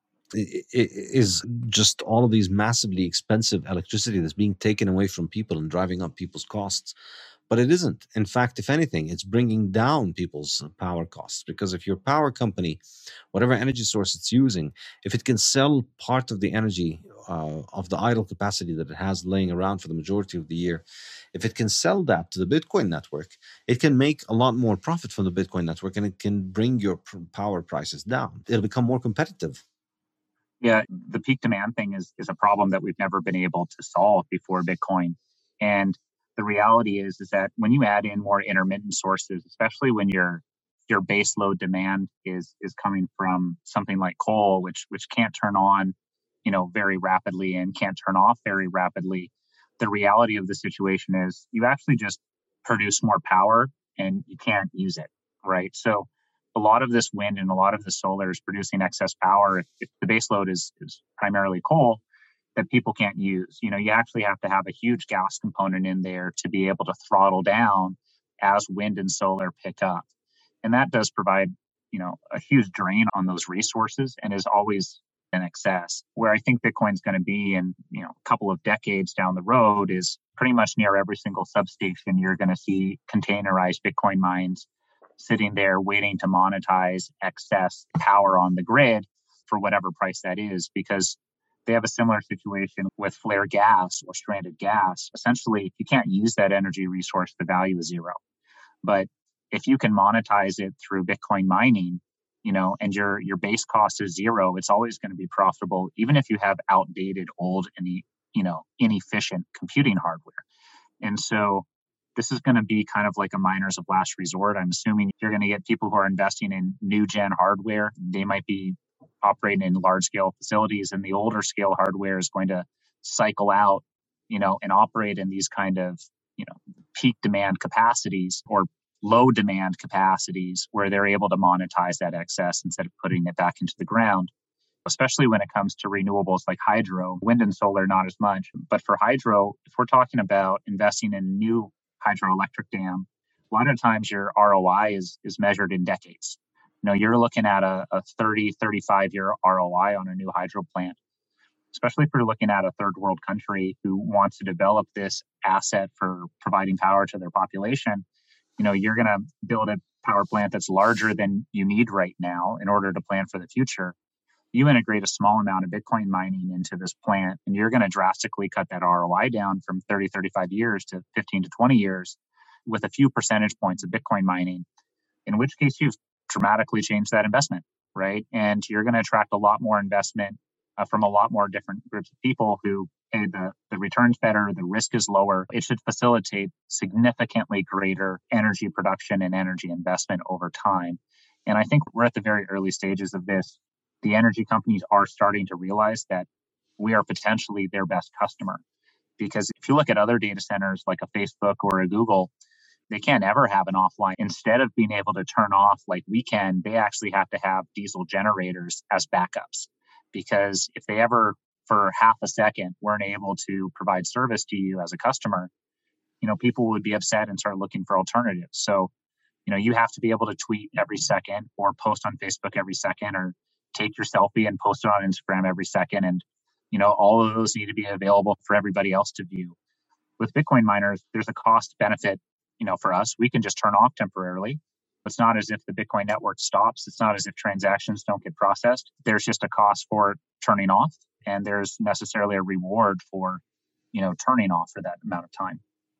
is just all of these massively expensive electricity that's being taken away from people and driving up people's costs. But it isn't. In fact, if anything, it's bringing down people's power costs, because if your power company, whatever energy source it's using, if it can sell part of the energy uh, of the idle capacity that it has laying around for the majority of the year, if it can sell that to the Bitcoin network, it can make a lot more profit from the Bitcoin network, and it can bring your power prices down. It'll become more competitive. Yeah, the peak demand thing is is a problem that we've never been able to solve before Bitcoin. And the reality is, is that when you add in more intermittent sources, especially when your your base load demand is is coming from something like coal, which which can't turn on, you know, very rapidly and can't turn off very rapidly, the reality of the situation is you actually just produce more power and you can't use it, right? So a lot of this wind and a lot of the solar is producing excess power. If, if the base load is, is primarily coal, that people can't use. You know, you actually have to have a huge gas component in there to be able to throttle down as wind and solar pick up. And that does provide, you know, a huge drain on those resources and is always in excess. Where I think Bitcoin's going to be in, you know, a couple of decades down the road is pretty much near every single substation. You're going to see containerized Bitcoin mines sitting there waiting to monetize excess power on the grid for whatever price that is, because they have a similar situation with flare gas or stranded gas. Essentially, if you can't use that energy resource, the value is zero. But if you can monetize it through Bitcoin mining, you know, and your your base cost is zero, it's always going to be profitable, even if you have outdated, old, and you know, inefficient computing hardware. And so this is going to be kind of like a miners of last resort. I'm assuming you're going to get people who are investing in new gen hardware. They might be operating in large scale facilities, and the older scale hardware is going to cycle out, you know, and operate in these kind of, you know, peak demand capacities or low demand capacities where they're able to monetize that excess instead of putting it back into the ground. Especially when it comes to renewables like hydro, wind and solar, not as much. But for hydro, if we're talking about investing in a new hydroelectric dam, a lot of times your R O I is, is measured in decades. You know, you're looking at a, a thirty, thirty-five year R O I on a new hydro plant, especially if you're looking at a third world country who wants to develop this asset for providing power to their population. You know, you're going to build a power plant that's larger than you need right now in order to plan for the future. You integrate a small amount of Bitcoin mining into this plant, and you're going to drastically cut that R O I down from thirty, thirty-five years to fifteen to twenty years with a few percentage points of Bitcoin mining, in which case you've dramatically changed that investment, right? And you're going to attract a lot more investment uh, from a lot more different groups of people who, hey, the, the return's better, the risk is lower. It should facilitate significantly greater energy production and energy investment over time. And I think we're at the very early stages of this. The energy companies are starting to realize that we are potentially their best customer. Because if you look at other data centers like a Facebook or a Google, they can't ever have an offline. Instead of being able to turn off like we can, they actually have to have diesel generators as backups. Because if they ever, for half a second, weren't able to provide service to you as a customer, you know, people would be upset and start looking for alternatives. So, you know, you have to be able to tweet every second or post on Facebook every second or take your selfie and post it on Instagram every second. And, you know, all of those need to be available for everybody else to view. With Bitcoin miners, there's a cost benefit, you know, for us. We can just turn off temporarily. It's not as if the Bitcoin network stops. It's not as if transactions don't get processed. There's just a cost for turning off, and there's necessarily a reward for, you know, turning off for that amount of time.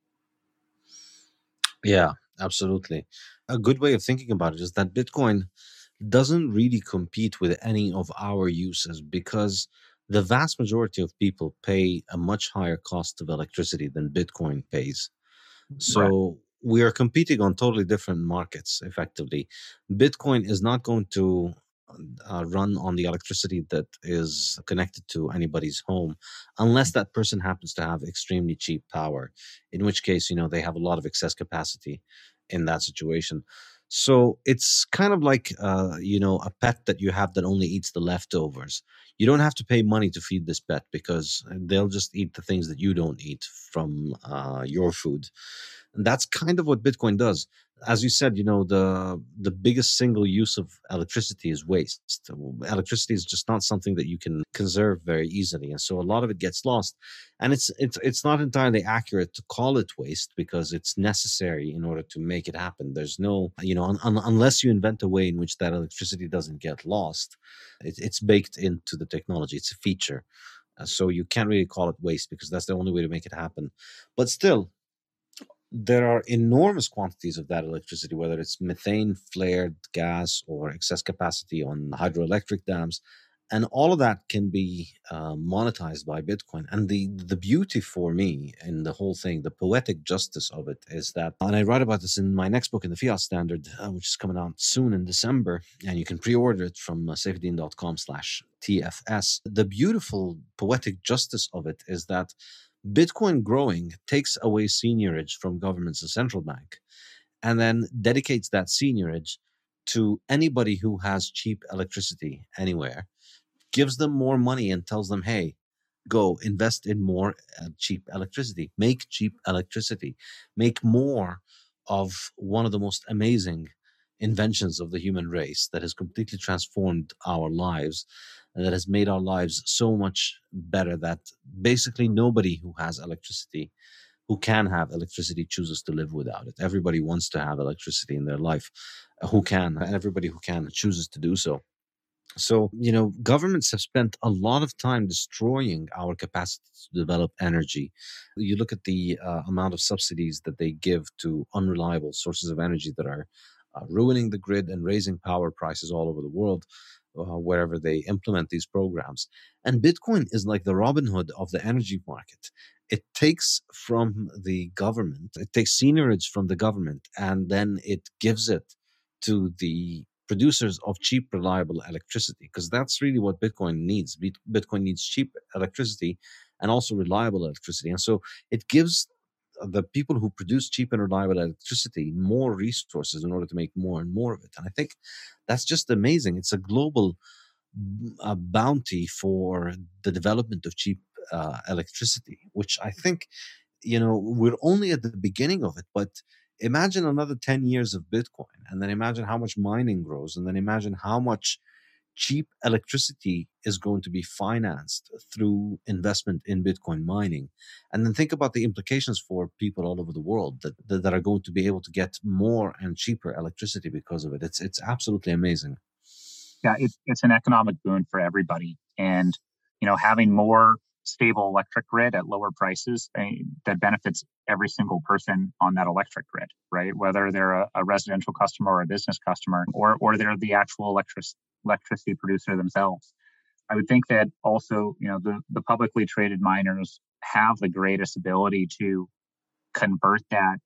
Yeah, absolutely. A good way of thinking about it is that Bitcoin doesn't really compete with any of our uses because the vast majority of people pay a much higher cost of electricity than Bitcoin pays. So right. We are competing on totally different markets, effectively. Bitcoin is not going to uh, run on the electricity that is connected to anybody's home unless that person happens to have extremely cheap power, in which case, you know, they have a lot of excess capacity in that situation. So it's kind of like, uh, you know, a pet that you have that only eats the leftovers. You don't have to pay money to feed this pet because they'll just eat the things that you don't eat from uh, your food. And that's kind of what Bitcoin does. As you said, you know, the the biggest single use of electricity is waste. Electricity is just not something that you can conserve very easily, and so a lot of it gets lost. And it's it's it's not entirely accurate to call it waste because it's necessary in order to make it happen. There's no, you know, un, un, unless you invent a way in which that electricity doesn't get lost, it, it's baked into the technology. It's a feature. Uh, so you can't really call it waste because that's the only way to make it happen. But still, there are enormous quantities of that electricity, whether it's methane, flared gas, or excess capacity on hydroelectric dams. And all of that can be uh, monetized by Bitcoin. And the, the beauty for me in the whole thing, the poetic justice of it is that, and I write about this in my next book in the Fiat Standard, uh, which is coming out soon in December, and you can pre-order it from uh, saifedean.com slash TFS. The beautiful poetic justice of it is that Bitcoin growing takes away seigniorage from governments and central bank, and then dedicates that seigniorage to anybody who has cheap electricity anywhere, gives them more money and tells them, hey, go invest in more uh, cheap electricity, make cheap electricity, make more of one of the most amazing inventions of the human race that has completely transformed our lives and that has made our lives so much better that basically nobody who has electricity, who can have electricity, chooses to live without it. Everybody wants to have electricity in their life, who can, and everybody who can chooses to do so. So, you know, governments have spent a lot of time destroying our capacity to develop energy. You look at the uh, amount of subsidies that they give to unreliable sources of energy that are uh, ruining the grid and raising power prices all over the world, uh, wherever they implement these programs. And Bitcoin is like the Robin Hood of the energy market. It takes from the government, it takes seigniorage from the government, and then it gives it to the producers of cheap, reliable electricity, because that's really what Bitcoin needs. Bitcoin needs cheap electricity and also reliable electricity. And so it gives the people who produce cheap and reliable electricity more resources in order to make more and more of it. And I think that's just amazing. It's a global uh, bounty for the development of cheap uh, electricity, which I think, you know, we're only at the beginning of it, but imagine another ten years of Bitcoin, and then imagine how much mining grows, and then imagine how much cheap electricity is going to be financed through investment in Bitcoin mining. And then think about the implications for people all over the world that, that, that are going to be able to get more and cheaper electricity because of it. It's it's absolutely amazing. Yeah, it's it's an economic boon for everybody. And, you know, having more stable electric grid at lower prices, uh, that benefits every single person on that electric grid, right? Whether they're a, a residential customer or a business customer, or or they're the actual electric, electricity producer themselves. I would think that also, you know, the, the publicly traded miners have the greatest ability to convert that,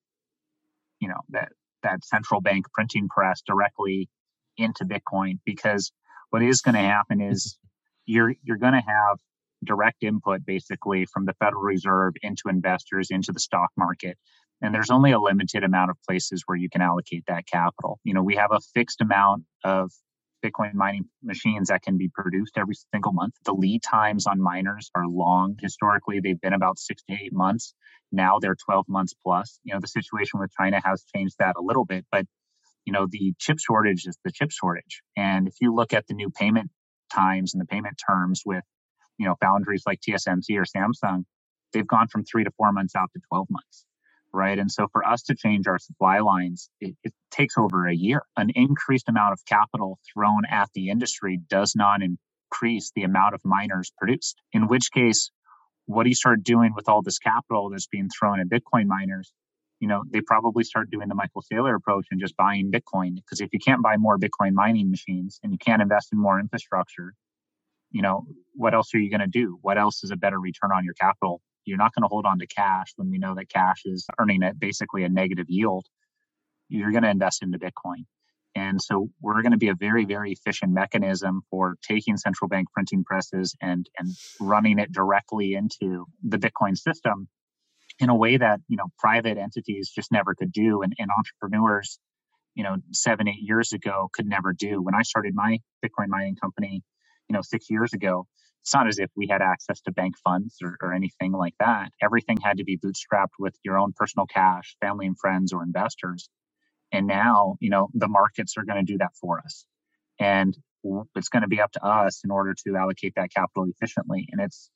you know, that that central bank printing press directly into Bitcoin, because what is going to happen is you're you're going to have direct input basically from the Federal Reserve into investors, into the stock market. And there's only a limited amount of places where you can allocate that capital. You know, we have a fixed amount of Bitcoin mining machines that can be produced every single month. The lead times on miners are long. Historically, they've been about six to eight months. Now they're twelve months plus. You know, the situation with China has changed that a little bit, but, you know, the chip shortage is the chip shortage. And if you look at the new payment times and the payment terms with, you know, foundries like T S M C or Samsung, they've gone from three to four months out to twelve months, right? And so for us to change our supply lines, it, it takes over a year. An increased amount of capital thrown at the industry does not increase the amount of miners produced. In which case, what do you start doing with all this capital that's being thrown at Bitcoin miners? You know, they probably start doing the Michael Saylor approach and just buying Bitcoin. Because if you can't buy more Bitcoin mining machines and you can't invest in more infrastructure, you know, what else are you going to do? What else is a better return on your capital? You're not going to hold on to cash when we know that cash is earning at basically a negative yield. You're going to invest into Bitcoin. And so we're going to be a very, very efficient mechanism for taking central bank printing presses and, and running it directly into the Bitcoin system in a way that, you know, private entities just never could do. And, and entrepreneurs, you know, seven, eight years ago could never do. When I started my Bitcoin mining company, you know, six years ago, it's not as if we had access to bank funds or, or anything like that. Everything had to be bootstrapped with your own personal cash, family and friends, or investors. And now, you know, the markets are going to do that for us. And it's going to be up to us in order to allocate that capital efficiently. And it's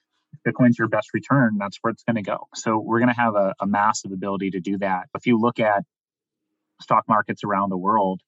if Bitcoin's your best return, that's where it's going to go. So we're going to have a, a massive ability to do that. If you look at stock markets around the world,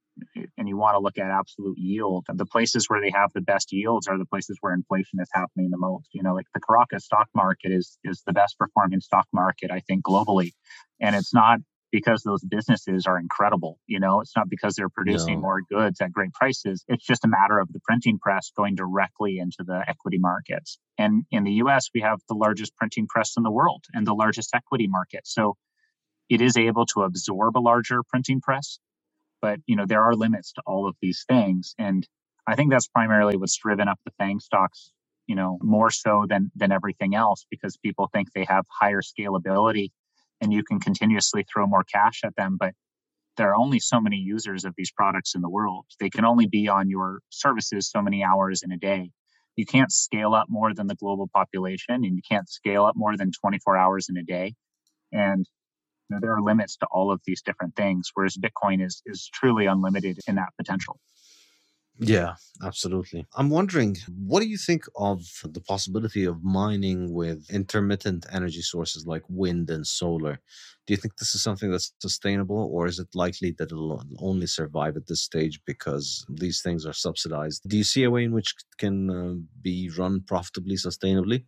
and you want to look at absolute yield, the places where they have the best yields are the places where inflation is happening the most. You know, like the Caracas stock market is is the best performing stock market, I think, globally. And it's not because those businesses are incredible. You know, it's not because they're producing No. more goods at great prices. It's just a matter of the printing press going directly into the equity markets. And in the U S, we have the largest printing press in the world and the largest equity market. So it is able to absorb a larger printing press. But, you know, there are limits to all of these things. And I think that's primarily what's driven up the FANG stocks, you know, more so than than everything else, because people think they have higher scalability and you can continuously throw more cash at them. But there are only so many users of these products in the world. They can only be on your services so many hours in a day. You can't scale up more than the global population, and you can't scale up more than twenty-four hours in a day. And you know, there are limits to all of these different things, whereas Bitcoin is is truly unlimited in that potential. Yeah, absolutely. I'm wondering, what do you think of the possibility of mining with intermittent energy sources like wind and solar? Do you think this is something that's sustainable, or is it likely that it'll only survive at this stage because these things are subsidized? Do you see a way in which it can uh, be run profitably, sustainably?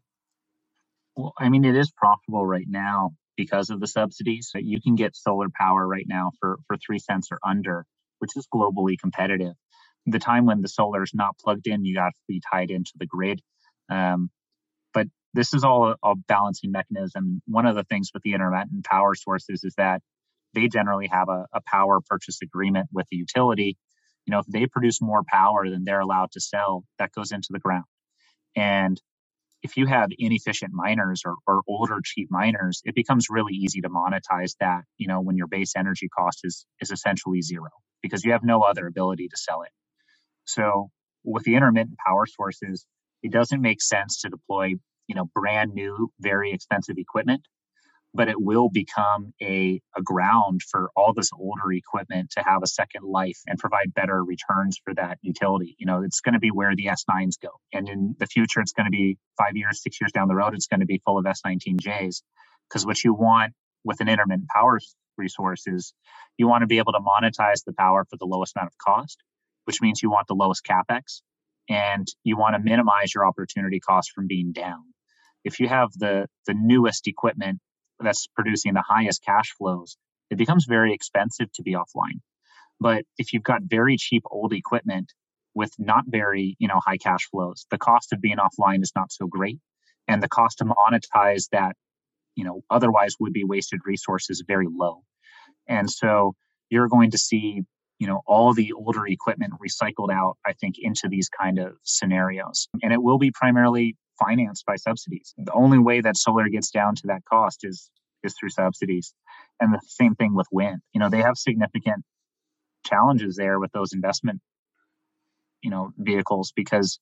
Well, I mean, it is profitable right now because of the subsidies. So you can get solar power right now for, for three cents or under, which is globally competitive. The time when the solar is not plugged in, you got to be tied into the grid. Um, but this is all a, a balancing mechanism. One of the things with the intermittent power sources is that they generally have a, a power purchase agreement with the utility. You know, if they produce more power than they're allowed to sell, that goes into the ground. And if you have inefficient miners or, or older cheap miners, it becomes really easy to monetize that, you know, when your base energy cost is is essentially zero because you have no other ability to sell it. So with the intermittent power sources, it doesn't make sense to deploy, you know, brand new, very expensive equipment, but it will become a, a ground for all this older equipment to have a second life and provide better returns for that utility. You know, it's going to be where the S nines go. And in the future, it's going to be five years, six years down the road, it's going to be full of S nineteen Js. Because what you want with an intermittent power resource is you want to be able to monetize the power for the lowest amount of cost, which means you want the lowest capex, and you want to minimize your opportunity cost from being down. If you have the the newest equipment that's producing the highest cash flows, it becomes very expensive to be offline. But if you've got very cheap old equipment with not very, you know, high cash flows, the cost of being offline is not so great. And the cost to monetize that, you know, otherwise would be wasted resources very low. And so you're going to see, you know, all the older equipment recycled out, I think, into these kind of scenarios. And it will be primarily financed by subsidies. The only way that solar gets down to that cost is is through subsidies. And the same thing with wind. You know, they have significant challenges there with those investment, you know, vehicles, because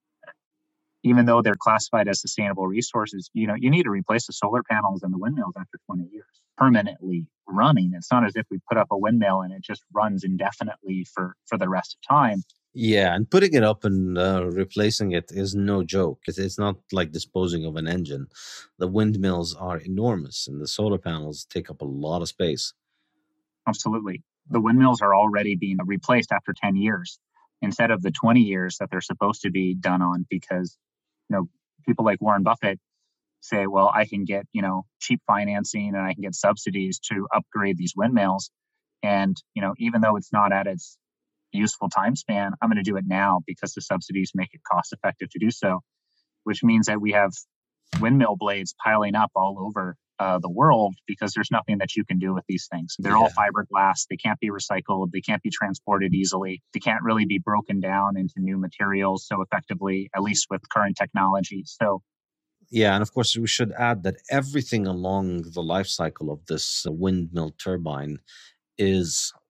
even though they're classified as sustainable resources, you know, you need to replace the solar panels and the windmills after twenty years, permanently running. It's not as if we put up a windmill and it just runs indefinitely for, for the rest of time. Yeah, and putting it up and uh, replacing it is no joke. It's, it's not like disposing of an engine. The windmills are enormous, and the solar panels take up a lot of space. Absolutely. The windmills are already being replaced after ten years instead of the twenty years that they're supposed to be done on, because, you know, people like Warren Buffett say, well, I can get, you know, cheap financing and I can get subsidies to upgrade these windmills. And, you know, even though it's not at its useful time span, I'm going to do it now because the subsidies make it cost effective to do so, which means that we have windmill blades piling up all over uh, the world because there's nothing that you can do with these things. They're Yeah. all fiberglass. They can't be recycled. They can't be transported easily. They can't really be broken down into new materials so effectively, at least with current technology. So Yeah, and of course, we should add that everything along the life cycle of this uh, windmill turbine is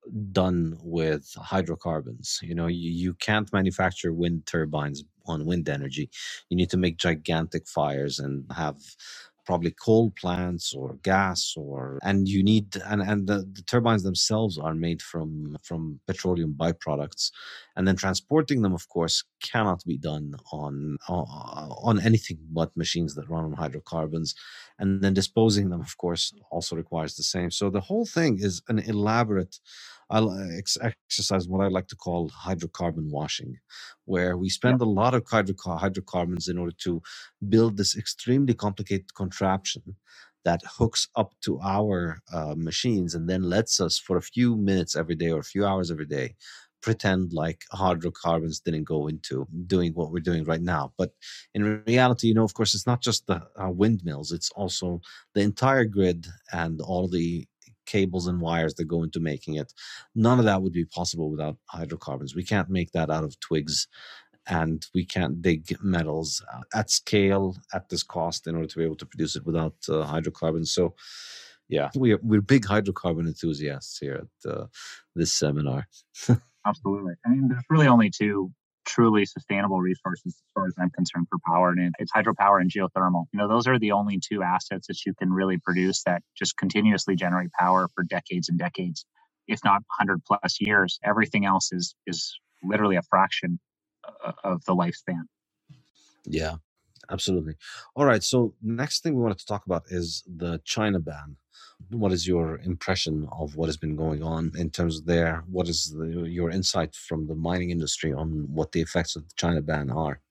done with hydrocarbons. You know, you, you can't manufacture wind turbines on wind energy. You need to make gigantic fires and have probably coal plants or gas, or and you need and and the, the turbines themselves are made from from petroleum byproducts, and then transporting them, of course, cannot be done on on, on anything but machines that run on hydrocarbons, and then disposing them, of course, also requires the same. So the whole thing is an elaborate I'll ex- exercise what I like to call hydrocarbon washing, where we spend Yep. a lot of hydrocar- hydrocarbons in order to build this extremely complicated contraption that hooks up to our uh, machines and then lets us, for a few minutes every day or a few hours every day, pretend like hydrocarbons didn't go into doing what we're doing right now. But in reality, you know, of course, it's not just the uh, windmills, it's also the entire grid and all the cables and wires that go into making it. None of that would be possible without hydrocarbons. We can't make that out of twigs, and we can't dig metals uh, at scale at this cost in order to be able to produce it without uh, hydrocarbons. So, yeah, we're we're big hydrocarbon enthusiasts here at uh, this seminar. Absolutely. I mean, there's really only two truly sustainable resources as far as I'm concerned for power, and it's hydropower and geothermal. You know, those are the only two assets that you can really produce that just continuously generate power for decades and decades, if not one hundred plus years. Everything else is is literally a fraction uh, of the lifespan. Yeah, absolutely. All right. So next thing we wanted to talk about is the China ban. What is your impression of what has been going on in terms of there? What is the, your insight from the mining industry on what the effects of the China ban are?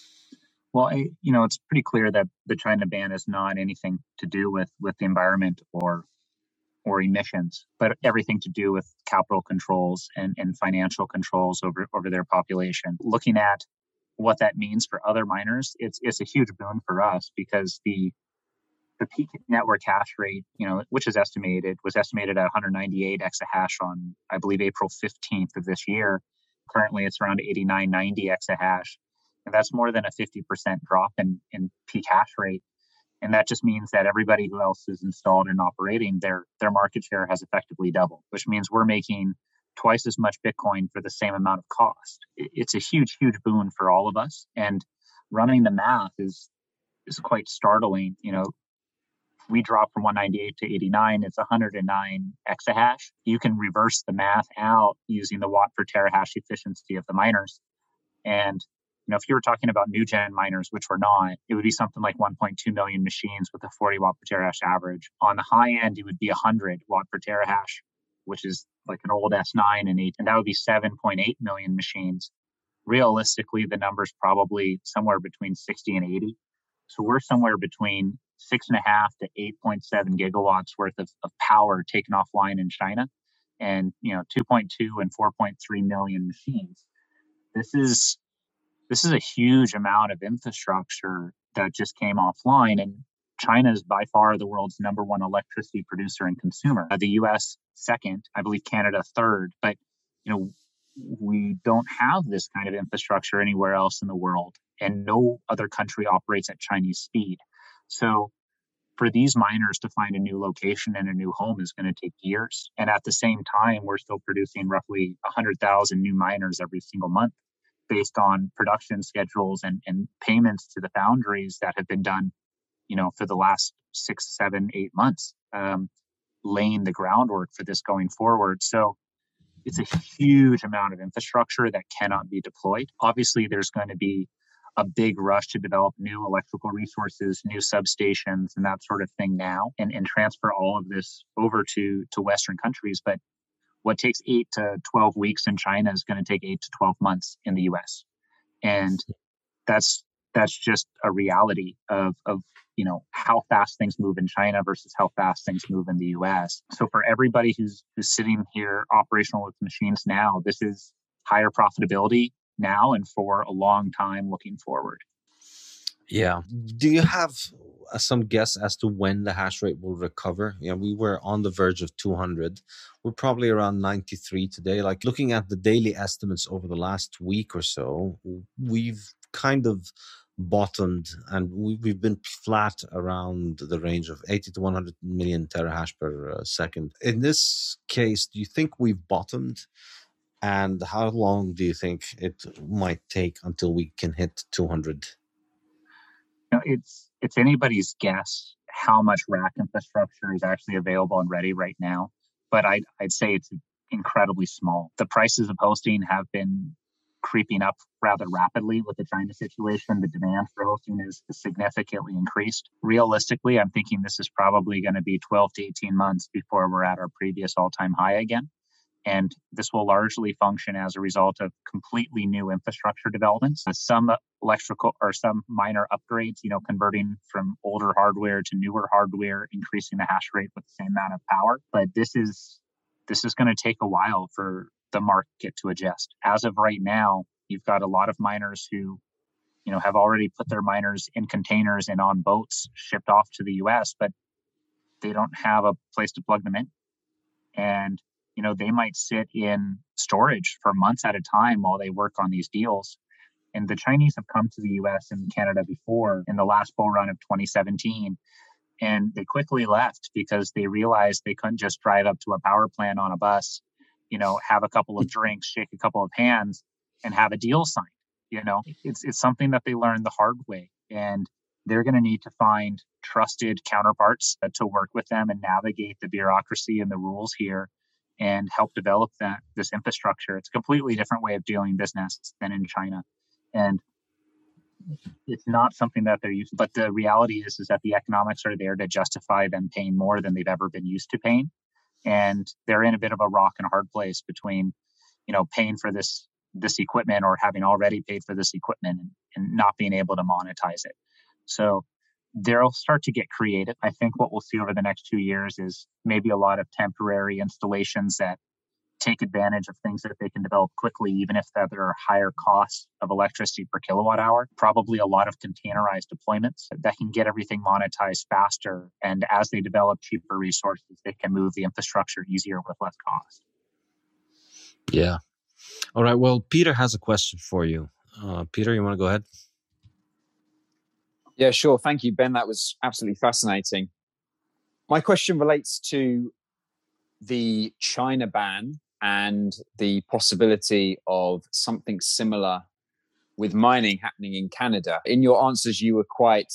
Well, I, you know, it's pretty clear that the China ban is not anything to do with with the environment or or emissions, but everything to do with capital controls and, and financial controls over over their population. Looking at what that means for other miners, it's it's a huge boon for us because the the peak network hash rate, you know, which is estimated, was estimated at one hundred ninety-eight exahash on, I believe, April fifteenth of this year. Currently, it's around eighty-nine ninety exahash. And that's more than a fifty percent drop in, in peak hash rate. And that just means that everybody who else is installed and operating, their their market share has effectively doubled, which means we're making twice as much Bitcoin for the same amount of cost. It's a huge, huge boon for all of us. And running the math is is quite startling. You know, we drop from one ninety-eight to eighty-nine, it's one hundred nine exahash. You can reverse the math out using the watt per terahash efficiency of the miners. And you know, if you were talking about new gen miners, which we're not, it would be something like one point two million machines with a forty watt per terahash average. On the high end, it would be one hundred watt per terahash, which is like an old S nine and eight, and that would be seven point eight million machines. Realistically, the number's probably somewhere between sixty and eighty. So we're somewhere between six and a half to eight point seven gigawatts worth of, of power taken offline in China, and you know, two point two and four point three million machines. This is this is a huge amount of infrastructure that just came offline, and China is by far the world's number one electricity producer and consumer. Uh, the U S second, I believe Canada third, but you know, we don't have this kind of infrastructure anywhere else in the world, and no other country operates at Chinese speed. So for these miners to find a new location and a new home is going to take years. And at the same time, we're still producing roughly one hundred thousand new miners every single month based on production schedules and, and payments to the foundries that have been done, you know, for the last six, seven, eight months, um, laying the groundwork for this going forward. So it's a huge amount of infrastructure that cannot be deployed. Obviously, there's going to be a big rush to develop new electrical resources, new substations, and that sort of thing now, and, and transfer all of this over to, to Western countries. But what takes eight to twelve weeks in China is going to take eight to twelve months in the U S. And that's that's just a reality of, of you know, how fast things move in China versus how fast things move in the U S. So for everybody who's who's sitting here operational with machines now, this is higher profitability now and for a long time looking forward. Yeah. Do you have uh, some guess as to when the hash rate will recover? Yeah, we were on the verge of two hundred. We're probably around ninety-three today. Like looking at the daily estimates over the last week or so, we've kind of bottomed, and we, we've been flat around the range of eighty to one hundred million terahash per uh, second. In this case, do you think we've bottomed? And how long do you think it might take until we can hit two hundred? You know, it's it's anybody's guess how much rack infrastructure is actually available and ready right now, but I'd I'd say it's incredibly small. The prices of hosting have been creeping up rather rapidly with the China situation. The demand for hosting is significantly increased. Realistically, I'm thinking this is probably going to be twelve to eighteen months before we're at our previous all-time high again. And this will largely function as a result of completely new infrastructure developments. Some electrical or some minor upgrades, you know, converting from older hardware to newer hardware, increasing the hash rate with the same amount of power. But this is this is going to take a while for the market to adjust. As of right now, you've got a lot of miners who, you know, have already put their miners in containers and on boats shipped off to the U S, but they don't have a place to plug them in. And you know, they might sit in storage for months at a time while they work on these deals. And the Chinese have come to the U S and Canada before in the last bull run of twenty seventeen. And they quickly left because they realized they couldn't just drive up to a power plant on a bus, you know, have a couple of drinks, shake a couple of hands, and have a deal signed. You know, it's it's something that they learned the hard way. And they're going to need to find trusted counterparts to work with them and navigate the bureaucracy and the rules here and help develop that this infrastructure. It's a completely different way of doing business than in China. And it's not something that they're used to. But the reality is, is that the economics are there to justify them paying more than they've ever been used to paying. And they're in a bit of a rock and a hard place between, you know, paying for this this equipment or having already paid for this equipment and, and not being able to monetize it. So they'll start to get creative. I think what we'll see over the next two years is maybe a lot of temporary installations that take advantage of things that they can develop quickly, even if there are higher costs of electricity per kilowatt hour. Probably a lot of containerized deployments that can get everything monetized faster. And as they develop cheaper resources, they can move the infrastructure easier with less cost. Yeah. All right. Well, Peter has a question for you. Uh, Peter, you want to go ahead? Yeah, sure. Thank you, Ben. That was absolutely fascinating. My question relates to the China ban and the possibility of something similar with mining happening in Canada. In your answers, you were quite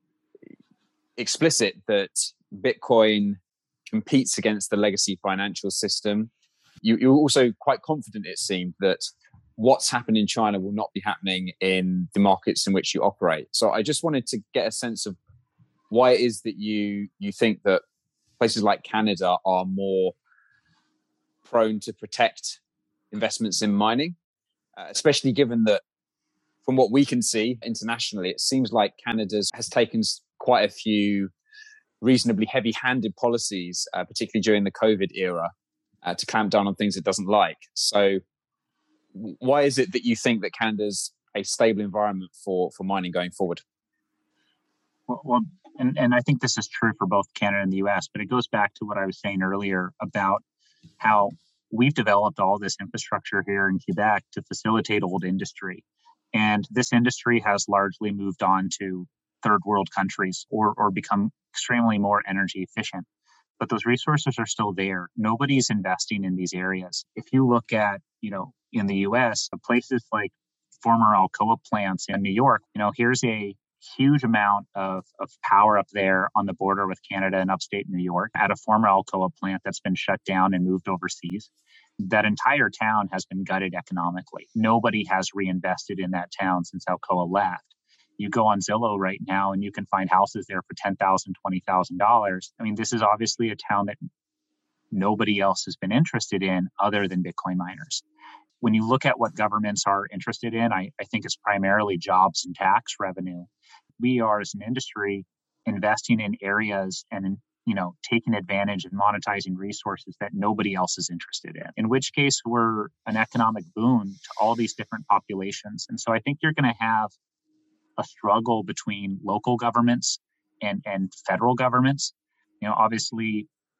explicit that Bitcoin competes against the legacy financial system. You, you were also quite confident, it seemed, that what's happened in China will not be happening in the markets in which you operate. So I just wanted to get a sense of why it is that you you think that places like Canada are more prone to protect investments in mining, uh, especially given that from what we can see internationally, it seems like Canada has taken quite a few reasonably heavy-handed policies, uh, particularly during the COVID era, uh, to clamp down on things it doesn't like. So why is it that you think that Canada's a stable environment for, for mining going forward? Well, well and, and I think this is true for both Canada and the U S, but it goes back to what I was saying earlier about how we've developed all this infrastructure here in Quebec to facilitate old industry. And this industry has largely moved on to third world countries or, or become extremely more energy efficient. But those resources are still there. Nobody's investing in these areas. If you look at, you know, in the U S, places like former Alcoa plants in New York, you know, here's a huge amount of, of power up there on the border with Canada and upstate New York at a former Alcoa plant that's been shut down and moved overseas. That entire town has been gutted economically. Nobody has reinvested in that town since Alcoa left. You go on Zillow right now and you can find houses there for ten thousand dollars, twenty thousand dollars. I mean, this is obviously a town that nobody else has been interested in other than Bitcoin miners. When you look at what governments are interested in, I, I think it's primarily jobs and tax revenue. We are, as an industry, investing in areas and in, you know, taking advantage and monetizing resources that nobody else is interested in, in which case we're an economic boon to all these different populations. And so I think you're going to have a struggle between local governments and, and federal governments. You know, obviously,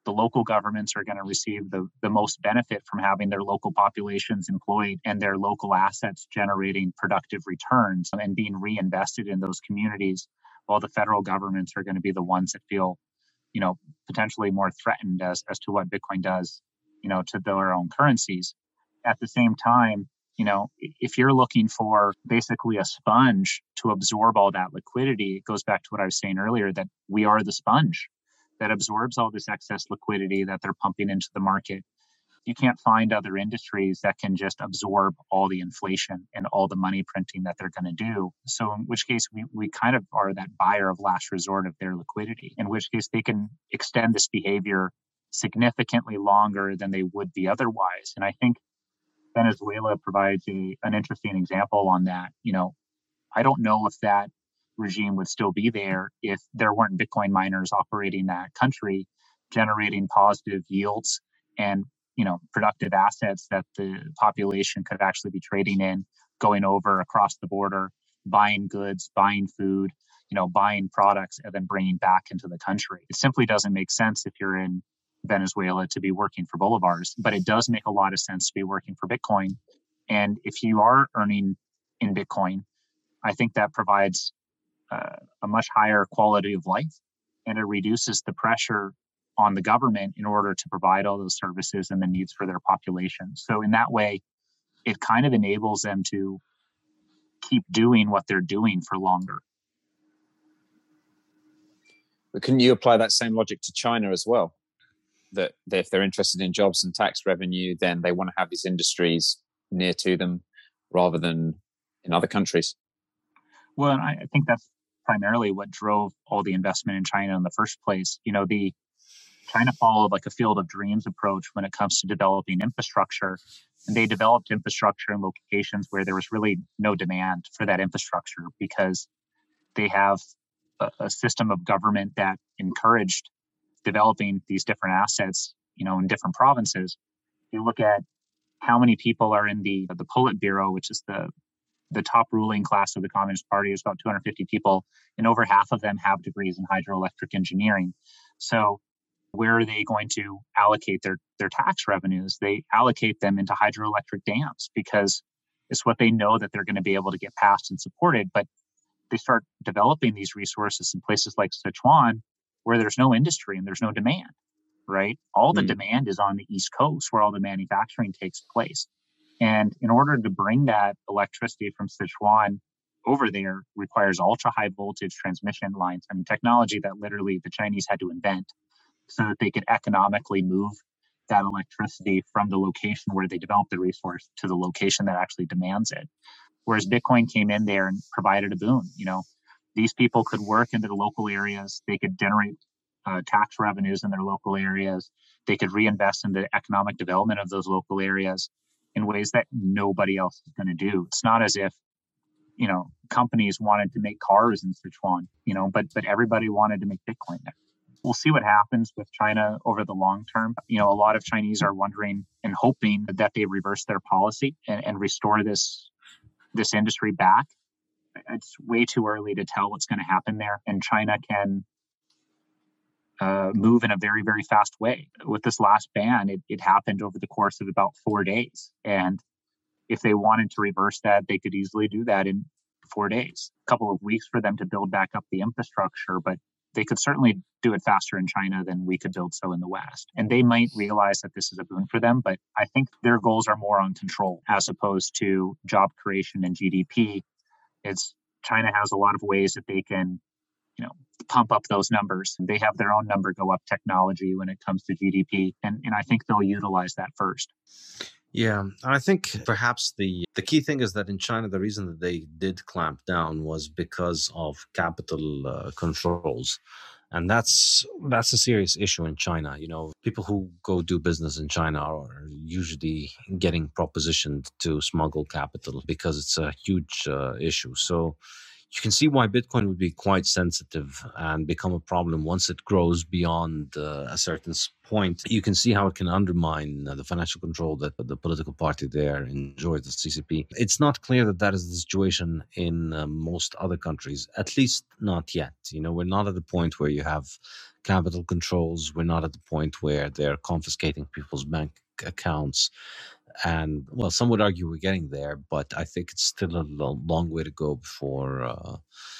the local governments are going to receive the, the most benefit from having their local populations employed and their local assets generating productive returns and being reinvested in those communities, while the federal governments are going to be the ones that feel, you know, potentially more threatened as, as to what Bitcoin does, you know, to their own currencies. At the same time, you know, if you're looking for basically a sponge to absorb all that liquidity, it goes back to what I was saying earlier, that we are the sponge that absorbs all this excess liquidity that they're pumping into the market. You can't find other industries that can just absorb all the inflation and all the money printing that they're going to do. So in which case we, we kind of are that buyer of last resort of their liquidity, in which case they can extend this behavior significantly longer than they would be otherwise. And I think Venezuela provides a, an interesting example on that. You know, I don't know if that regime would still be there if there weren't Bitcoin miners operating that country, generating positive yields and, you know, productive assets that the population could actually be trading in, going over across the border, buying goods, buying food, you know, buying products, and then bringing back into the country. It simply doesn't make sense if you're in Venezuela to be working for bolivars, but it does make a lot of sense to be working for Bitcoin. And if you are earning in Bitcoin, I think that provides uh, a much higher quality of life, and it reduces the pressure on the government in order to provide all those services and the needs for their population. So in that way, it kind of enables them to keep doing what they're doing for longer. But couldn't you apply that same logic to China as well? That if they're interested in jobs and tax revenue, then they want to have these industries near to them rather than in other countries. Well, I, I think that's primarily what drove all the investment in China in the first place. You know, the China followed like a field of dreams approach when it comes to developing infrastructure. And they developed infrastructure in locations where there was really no demand for that infrastructure because they have a, a system of government that encouraged developing these different assets, you know, in different provinces. You look at how many people are in the the Politburo, which is the the top ruling class of the Communist Party, is about two hundred fifty people, and over half of them have degrees in hydroelectric engineering. So where are they going to allocate their, their tax revenues? They allocate them into hydroelectric dams because it's what they know that they're going to be able to get passed and supported. But they start developing these resources in places like Sichuan, where there's no industry and there's no demand, right? All the mm. demand is on the East Coast where all the manufacturing takes place. And in order to bring that electricity from Sichuan over there requires ultra high voltage transmission lines. I mean, technology that literally the Chinese had to invent so that they could economically move that electricity from the location where they developed the resource to the location that actually demands it. Whereas Bitcoin came in there and provided a boon. You know, these people could work in their local areas. They could generate uh, tax revenues in their local areas. They could reinvest in the economic development of those local areas in ways that nobody else is going to do. It's not as if, you know, companies wanted to make cars in Sichuan, you know, but but everybody wanted to make Bitcoin there. We'll see what happens with China over the long term. You know, a lot of Chinese are wondering and hoping that they reverse their policy and, and restore this this industry back. It's way too early to tell what's going to happen there. And China can uh, move in a very, very fast way. With this last ban, it, it happened over the course of about four days. And if they wanted to reverse that, they could easily do that in four days. A couple of weeks for them to build back up the infrastructure, but they could certainly do it faster in China than we could build so in the West. And they might realize that this is a boon for them, but I think their goals are more on control as opposed to job creation and G D P. It's China has a lot of ways that they can, you know, pump up those numbers. They have their own number go up technology when it comes to G D P. And, and I think they'll utilize that first. Yeah, I think perhaps the the key thing is that in China, the reason that they did clamp down was because of capital uh, controls. And that's that's a serious issue in China. You know, people who go do business in China are usually getting propositioned to smuggle capital because it's a huge uh, issue. So you can see why Bitcoin would be quite sensitive and become a problem once it grows beyond uh, a certain point. You can see how it can undermine uh, the financial control that the political party there enjoys, the C C P. It's not clear that that is the situation in uh, most other countries, at least not yet. You know, we're not at the point where you have capital controls. We're not at the point where they're confiscating people's bank accounts. And well, some would argue we're getting there, but I think it's still a lo- long way to go before, uh,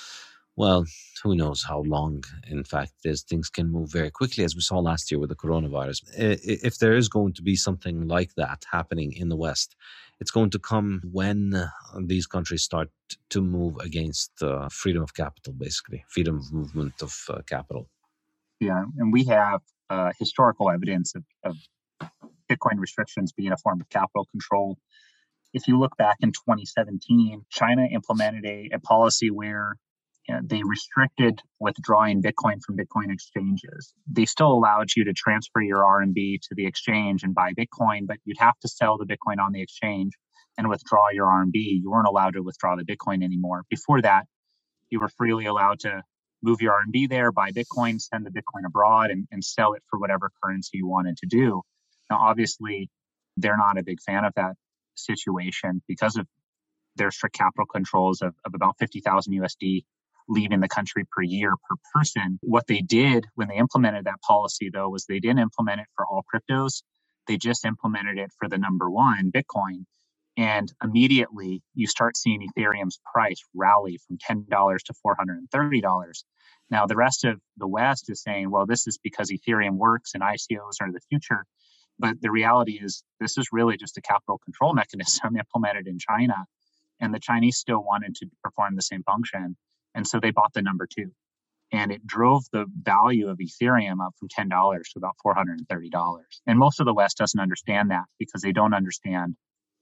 well, who knows how long, in fact, there's things can move very quickly, as we saw last year with the coronavirus. I- i- If there is going to be something like that happening in the West, it's going to come when uh, these countries start to move against uh, freedom of capital, basically, freedom of movement of uh, capital. Yeah, and we have uh, historical evidence of, of Bitcoin restrictions being a form of capital control. If you look back in twenty seventeen, China implemented a, a policy where you know, they restricted withdrawing Bitcoin from Bitcoin exchanges. They still allowed you to transfer your R M B to the exchange and buy Bitcoin, but you'd have to sell the Bitcoin on the exchange and withdraw your R M B. You weren't allowed to withdraw the Bitcoin anymore. Before that, you were freely allowed to move your R M B there, buy Bitcoin, send the Bitcoin abroad, and, and sell it for whatever currency you wanted to do. Now, obviously, they're not a big fan of that situation because of their strict capital controls of, of about fifty thousand U S D leaving the country per year per person. What they did when they implemented that policy, though, was they didn't implement it for all cryptos. They just implemented it for the number one, Bitcoin. And immediately you start seeing Ethereum's price rally from ten dollars to four hundred thirty dollars. Now, the rest of the West is saying, well, this is because Ethereum works and I C Os are the future. But the reality is this is really just a capital control mechanism implemented in China. And the Chinese still wanted to perform the same function. And so they bought the number two. And it drove the value of Ethereum up from ten dollars to about four hundred thirty dollars. And most of the West doesn't understand that because they don't understand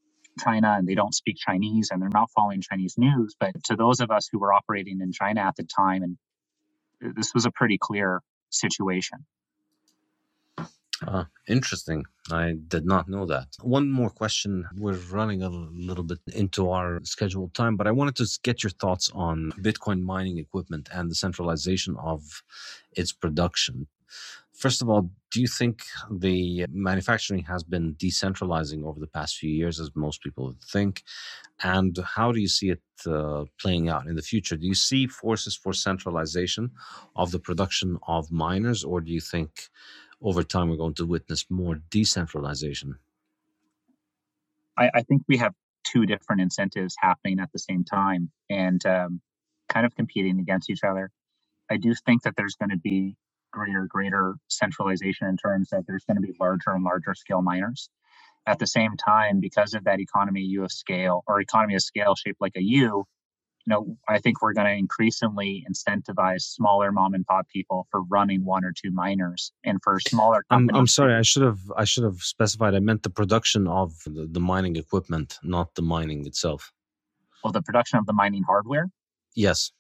China and they don't speak Chinese and they're not following Chinese news. But to those of us who were operating in China at the time, and this was a pretty clear situation. Ah, interesting. I did not know that. One more question. We're running a little bit into our scheduled time, but I wanted to get your thoughts on Bitcoin mining equipment and the centralization of its production. First of all, do you think the manufacturing has been decentralizing over the past few years, as most people would think? And how do you see it uh, playing out in the future? Do you see forces for centralization of the production of miners, or do you think over time we're going to witness more decentralization? I, I think we have two different incentives happening at the same time and um, kind of competing against each other. I do think that there's going to be greater, greater centralization in terms of there's going to be larger and larger scale miners. At the same time, because of that economy U of scale or economy of scale shaped like a U, you know, I think we're going to increasingly incentivize smaller mom and pop people for running one or two miners, and for smaller companies. I'm, I'm sorry, I should have I should have specified. I meant the production of the, the mining equipment, not the mining itself. Well, the production of the mining hardware. Yes.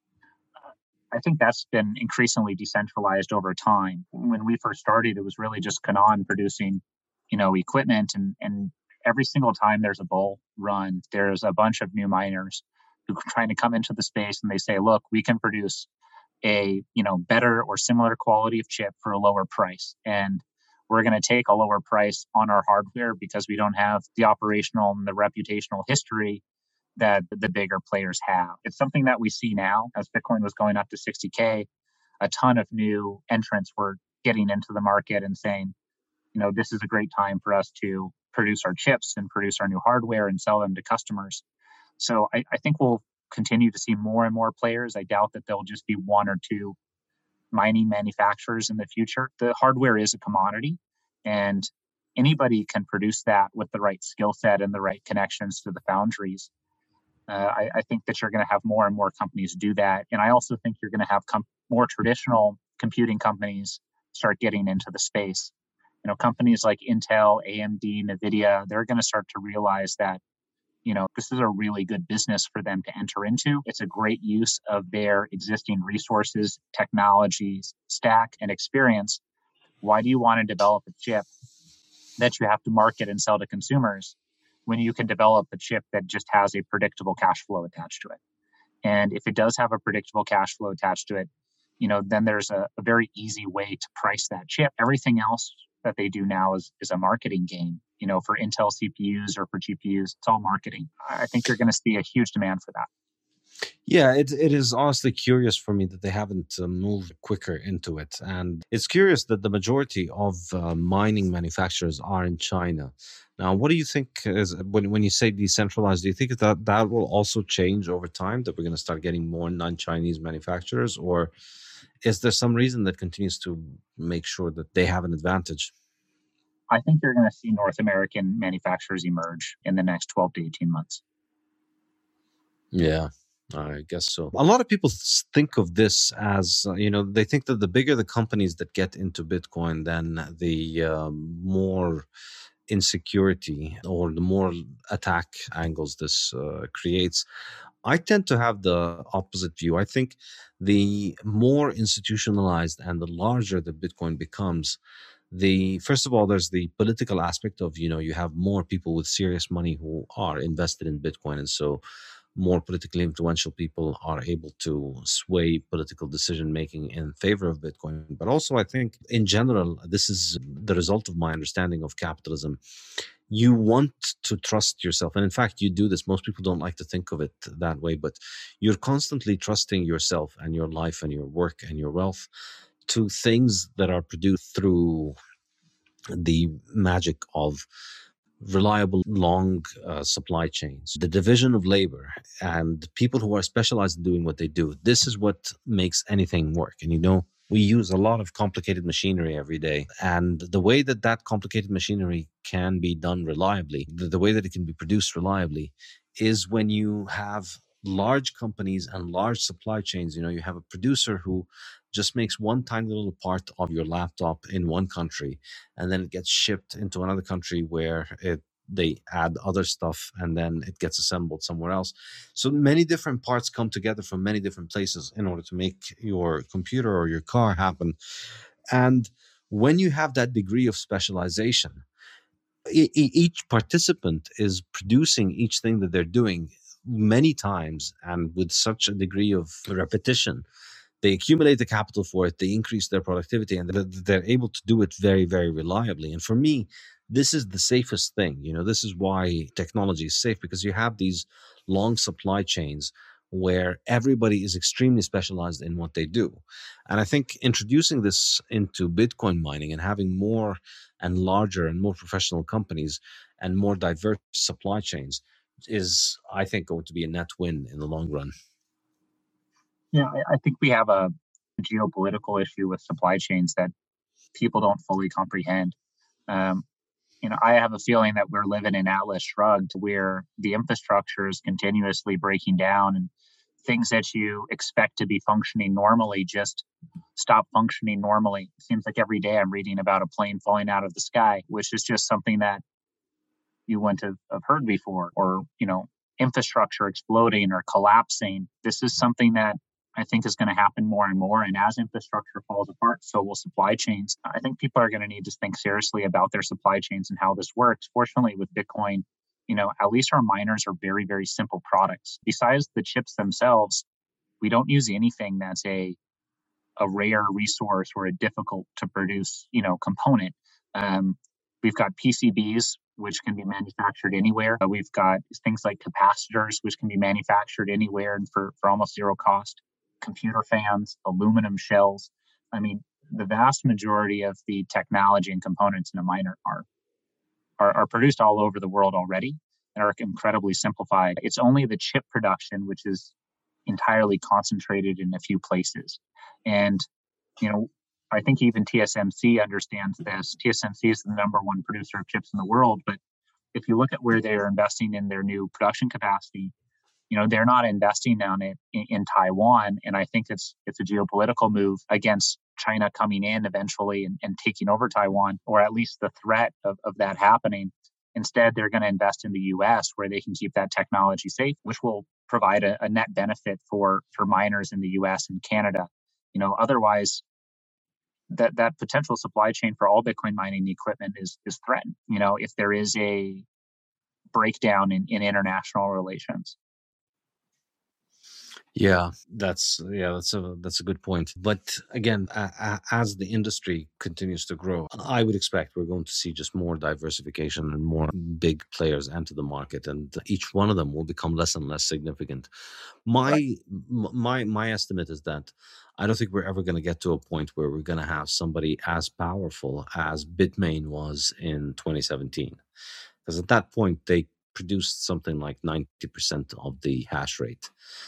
I think that's been increasingly decentralized over time. When we first started, it was really just Canaan producing, you know, equipment, and and every single time there's a bull run, there's a bunch of new miners who are trying to come into the space, and they say, look, we can produce a, you know, better or similar quality of chip for a lower price. And we're going to take a lower price on our hardware because we don't have the operational and the reputational history that the bigger players have. It's something that we see now as Bitcoin was going up to sixty K. A ton of new entrants were getting into the market and saying, you know, this is a great time for us to produce our chips and produce our new hardware and sell them to customers. So I, I think we'll continue to see more and more players. I doubt that there'll just be one or two mining manufacturers in the future. The hardware is a commodity, and anybody can produce that with the right skill set and the right connections to the foundries. Uh, I, I think that you're going to have more and more companies do that. And I also think you're going to have com- more traditional computing companies start getting into the space. You know, companies like Intel, A M D, NVIDIA, they're going to start to realize that, you know, this is a really good business for them to enter into. It's a great use of their existing resources, technologies, stack, and experience. Why do you want to develop a chip that you have to market and sell to consumers when you can develop a chip that just has a predictable cash flow attached to it? And if it does have a predictable cash flow attached to it, you know, then there's a, a very easy way to price that chip. Everything else that they do now is, is a marketing game. You know, for Intel C P Us or for G P Us, it's all marketing. I think you're going to see a huge demand for that. Yeah, it it is honestly curious for me that they haven't uh, moved quicker into it, and it's curious that the majority of uh, mining manufacturers are in China. Now, what do you think is when when you say decentralized? Do you think that that will also change over time? That we're going to start getting more non-Chinese manufacturers, or is there some reason that continues to make sure that they have an advantage? I think you're going to see North American manufacturers emerge in the next twelve to eighteen months. Yeah, I guess so. A lot of people s- think of this as, uh, you know, they think that the bigger the companies that get into Bitcoin, then the um, more insecurity or the more attack angles this uh, creates. I tend to have the opposite view. I think the more institutionalized and the larger the Bitcoin becomes, the first of all, there's the political aspect of, you know, you have more people with serious money who are invested in Bitcoin, and so more politically influential people are able to sway political decision making in favor of Bitcoin. But also, I think in general, this is the result of my understanding of capitalism. You want to trust yourself. And in fact, you do this. Most people don't like to think of it that way, but you're constantly trusting yourself and your life and your work and your wealth to things that are produced through the magic of reliable, long uh, supply chains, the division of labor, and people who are specialized in doing what they do. This is what makes anything work. And you know, we use a lot of complicated machinery every day. And the way that that complicated machinery can be done reliably, the, the way that it can be produced reliably, is when you have large companies and large supply chains. You know, you have a producer who just makes one tiny little part of your laptop in one country, and then it gets shipped into another country where it they add other stuff, and then it gets assembled somewhere else. So many different parts come together from many different places in order to make your computer or your car happen. And when you have that degree of specialization, e- e- each participant is producing each thing that they're doing many times and with such a degree of repetition. They accumulate the capital for it, they increase their productivity, and they're, they're able to do it very, very reliably. And for me, this is the safest thing. You know, this is why technology is safe, because you have these long supply chains where everybody is extremely specialized in what they do. And I think introducing this into Bitcoin mining and having more and larger and more professional companies and more diverse supply chains is, I think, going to be a net win in the long run. Yeah, I, I think we have a geopolitical issue with supply chains that people don't fully comprehend. Um, you know, I have a feeling that we're living in Atlas Shrugged, where the infrastructure is continuously breaking down, and things that you expect to be functioning normally just stop functioning normally. It seems like every day I'm reading about a plane falling out of the sky, which is just something that you wouldn't have, have heard before, or, you know, infrastructure exploding or collapsing. This is something that I think is going to happen more and more. And as infrastructure falls apart, so will supply chains. I think people are going to need to think seriously about their supply chains and how this works. Fortunately, with Bitcoin, you know, at least our miners are very, very simple products. Besides the chips themselves, we don't use anything that's a a rare resource or a difficult to produce, you know, component. Um, we've got P C Bs, which can be manufactured anywhere. Uh, we've got things like capacitors, which can be manufactured anywhere and for, for almost zero cost. Computer fans, aluminum shells. I mean, the vast majority of the technology and components in a miner are, are, are produced all over the world already and are incredibly simplified. It's only the chip production, which is entirely concentrated in a few places. And, you know, I think even T S M C understands this. T S M C is the number one producer of chips in the world. But if you look at where they're investing in their new production capacity, you know, they're not investing on it in, in Taiwan. And I think it's it's a geopolitical move against China coming in eventually and, and taking over Taiwan, or at least the threat of, of that happening. Instead, they're going to invest in the U S where they can keep that technology safe, which will provide a, a net benefit for for miners in the U S and Canada. You know, otherwise, that that potential supply chain for all Bitcoin mining equipment is is threatened. You know, if there is a breakdown in, in international relations. Yeah, that's yeah, that's a that's a good point. But again, a, a, as the industry continues to grow, I would expect we're going to see just more diversification and more big players enter the market, and each one of them will become less and less significant. Right. My my my estimate is that I don't think we're ever going to get to a point where we're going to have somebody as powerful as Bitmain was in twenty seventeen, because at that point they produced something like ninety percent of the hash rate,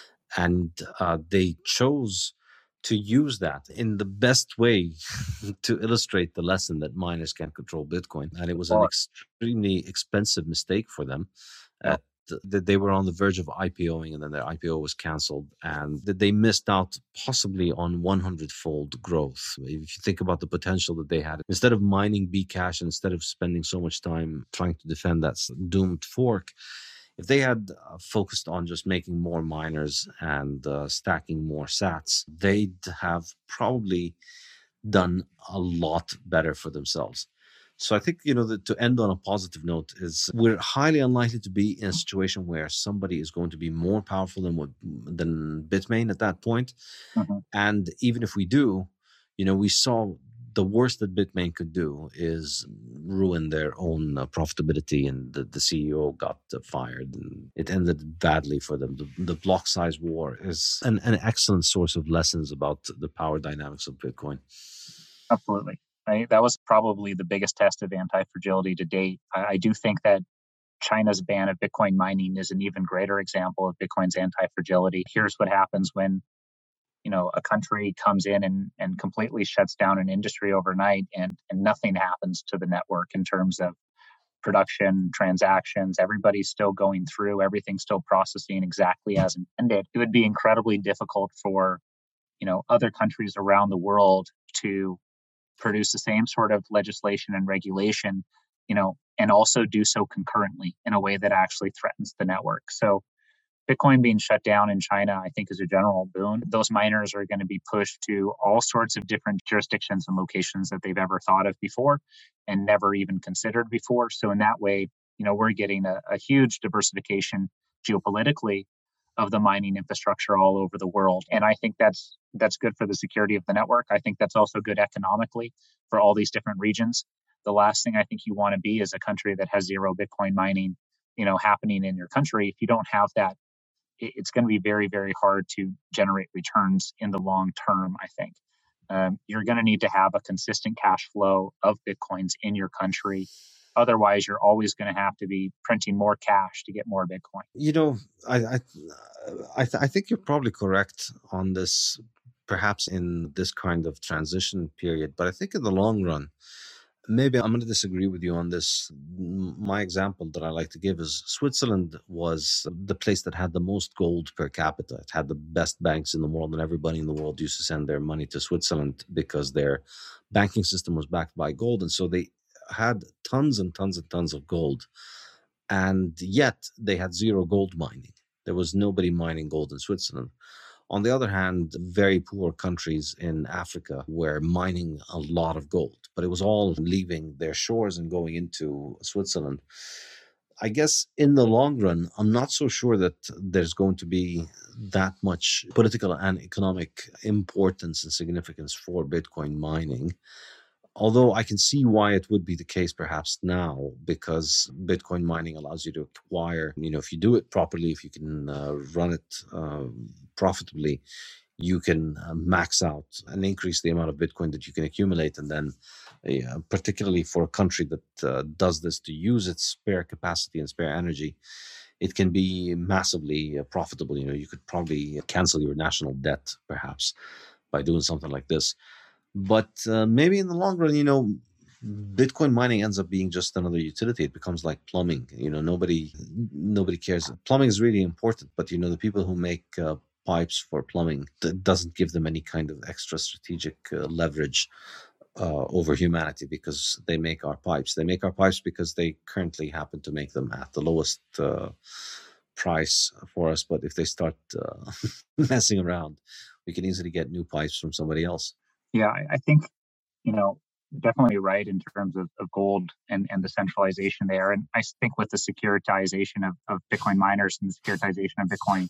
and uh, they chose to use that in the best way to illustrate the lesson that miners can't control Bitcoin. And it was an Or, extremely expensive mistake for them. yep. At that they were on the verge of IPOing, and then their I P O was canceled, and that they missed out possibly on one hundred fold growth. If you think about the potential that they had, instead of mining Bcash, instead of spending so much time trying to defend that doomed fork, if they had uh, focused on just making more miners and uh, stacking more sats, they'd have probably done a lot better for themselves. So I think, you know, that to end on a positive note is we're highly unlikely to be in a situation where somebody is going to be more powerful than what than Bitmain at that point. Mm-hmm. And even if we do, you know, we saw the worst that Bitmain could do is ruin their own uh, profitability, and the, the C E O got uh, fired, and it ended badly for them. The, the block size war is an, an excellent source of lessons about the power dynamics of Bitcoin. Absolutely. Right. That was probably the biggest test of anti-fragility to date. I, I do think that China's ban of Bitcoin mining is an even greater example of Bitcoin's anti-fragility. Here's what happens when, you know, a country comes in and, and completely shuts down an industry overnight, and, and nothing happens to the network in terms of production, transactions. Everybody's still going through, everything's still processing exactly as intended. It would be incredibly difficult for, you know, other countries around the world to produce the same sort of legislation and regulation, you know, and also do so concurrently in a way that actually threatens the network. So Bitcoin being shut down in China, I think, is a general boon. Those miners are going to be pushed to all sorts of different jurisdictions and locations that they've ever thought of before and never even considered before. So in that way, you know, we're getting a, a huge diversification geopolitically of the mining infrastructure all over the world. And I think that's that's good for the security of the network. I think that's also good economically for all these different regions. The last thing I think you want to be is a country that has zero Bitcoin mining, you know, happening in your country. If you don't have that, it's going to be very, very hard to generate returns in the long term, I think. Um, you're going to need to have a consistent cash flow of Bitcoins in your country. Otherwise, you're always going to have to be printing more cash to get more Bitcoin. You know, I I I, th- I think you're probably correct on this, perhaps in this kind of transition period. But I think in the long run, maybe I'm going to disagree with you on this. My example that I like to give is Switzerland was the place that had the most gold per capita. It had the best banks in the world, and everybody in the world used to send their money to Switzerland because their banking system was backed by gold. And so they had tons and tons and tons of gold. And yet they had zero gold mining. There was nobody mining gold in Switzerland. On the other hand, very poor countries in Africa were mining a lot of gold, but it was all leaving their shores and going into Switzerland. I guess in the long run, I'm not so sure that there's going to be that much political and economic importance and significance for Bitcoin mining. Although I can see why it would be the case perhaps now, because Bitcoin mining allows you to acquire, you know, if you do it properly, if you can uh, run it uh, profitably, you can uh, max out and increase the amount of Bitcoin that you can accumulate. And then, uh, particularly for a country that uh, does this to use its spare capacity and spare energy, it can be massively uh, profitable. You know, you could probably cancel your national debt perhaps by doing something like this. But uh, maybe in the long run, you know, Bitcoin mining ends up being just another utility. It becomes like plumbing. You know, nobody nobody cares. Plumbing is really important, but you know, the people who make uh, pipes for plumbing, that doesn't give them any kind of extra strategic uh, leverage uh, over humanity, because they make our pipes. They make our pipes because they currently happen to make them at the lowest uh, price for us. But if they start uh, messing around, we can easily get new pipes from somebody else. Yeah, I, I think, you know, definitely right in terms of, of gold and, and the centralization there. And I think with the securitization of, of Bitcoin miners and the securitization of Bitcoin,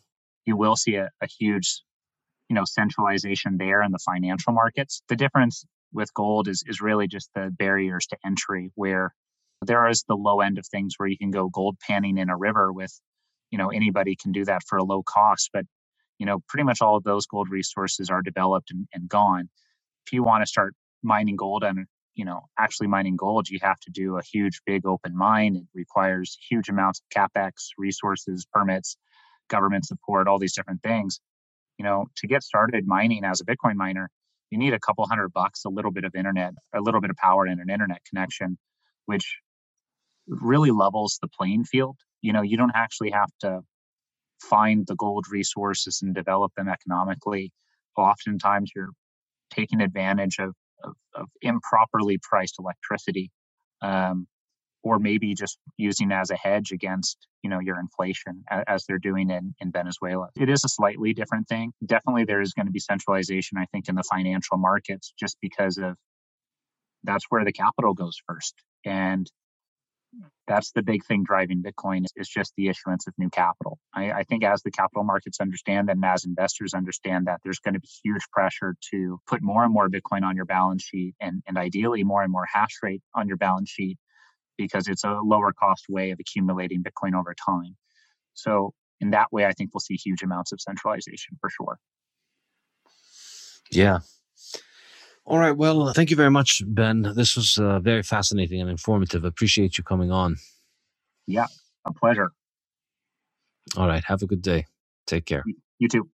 you will see a, a huge, you know, centralization there in the financial markets. The difference with gold is is really just the barriers to entry, where there is the low end of things where you can go gold panning in a river with, you know, anybody can do that for a low cost. But, you know, pretty much all of those gold resources are developed and, and gone. If you want to start mining gold and, you know, actually mining gold, you have to do a huge, big open mine. It requires huge amounts of capex, resources, permits, government support, all these different things. You know, to get started mining as a Bitcoin miner, you need a couple hundred bucks, a little bit of internet, a little bit of power and an internet connection, which really levels the playing field. You know, you don't actually have to find the gold resources and develop them economically. Oftentimes you're taking advantage of, of, of improperly priced electricity, um, or maybe just using as a hedge against, you know, your inflation, as, as they're doing in, in Venezuela. It is a slightly different thing. Definitely there is going to be centralization, I think, in the financial markets, just because of that's where the capital goes first. And that's the big thing driving Bitcoin is, is just the issuance of new capital. I, I think as the capital markets understand that and as investors understand that, there's going to be huge pressure to put more and more Bitcoin on your balance sheet and, and ideally more and more hash rate on your balance sheet, because it's a lower cost way of accumulating Bitcoin over time. So in that way, I think we'll see huge amounts of centralization for sure. Yeah. All right. Well, thank you very much, Ben. This was uh, very fascinating and informative. Appreciate you coming on. Yeah, a pleasure. All right. Have a good day. Take care. You too.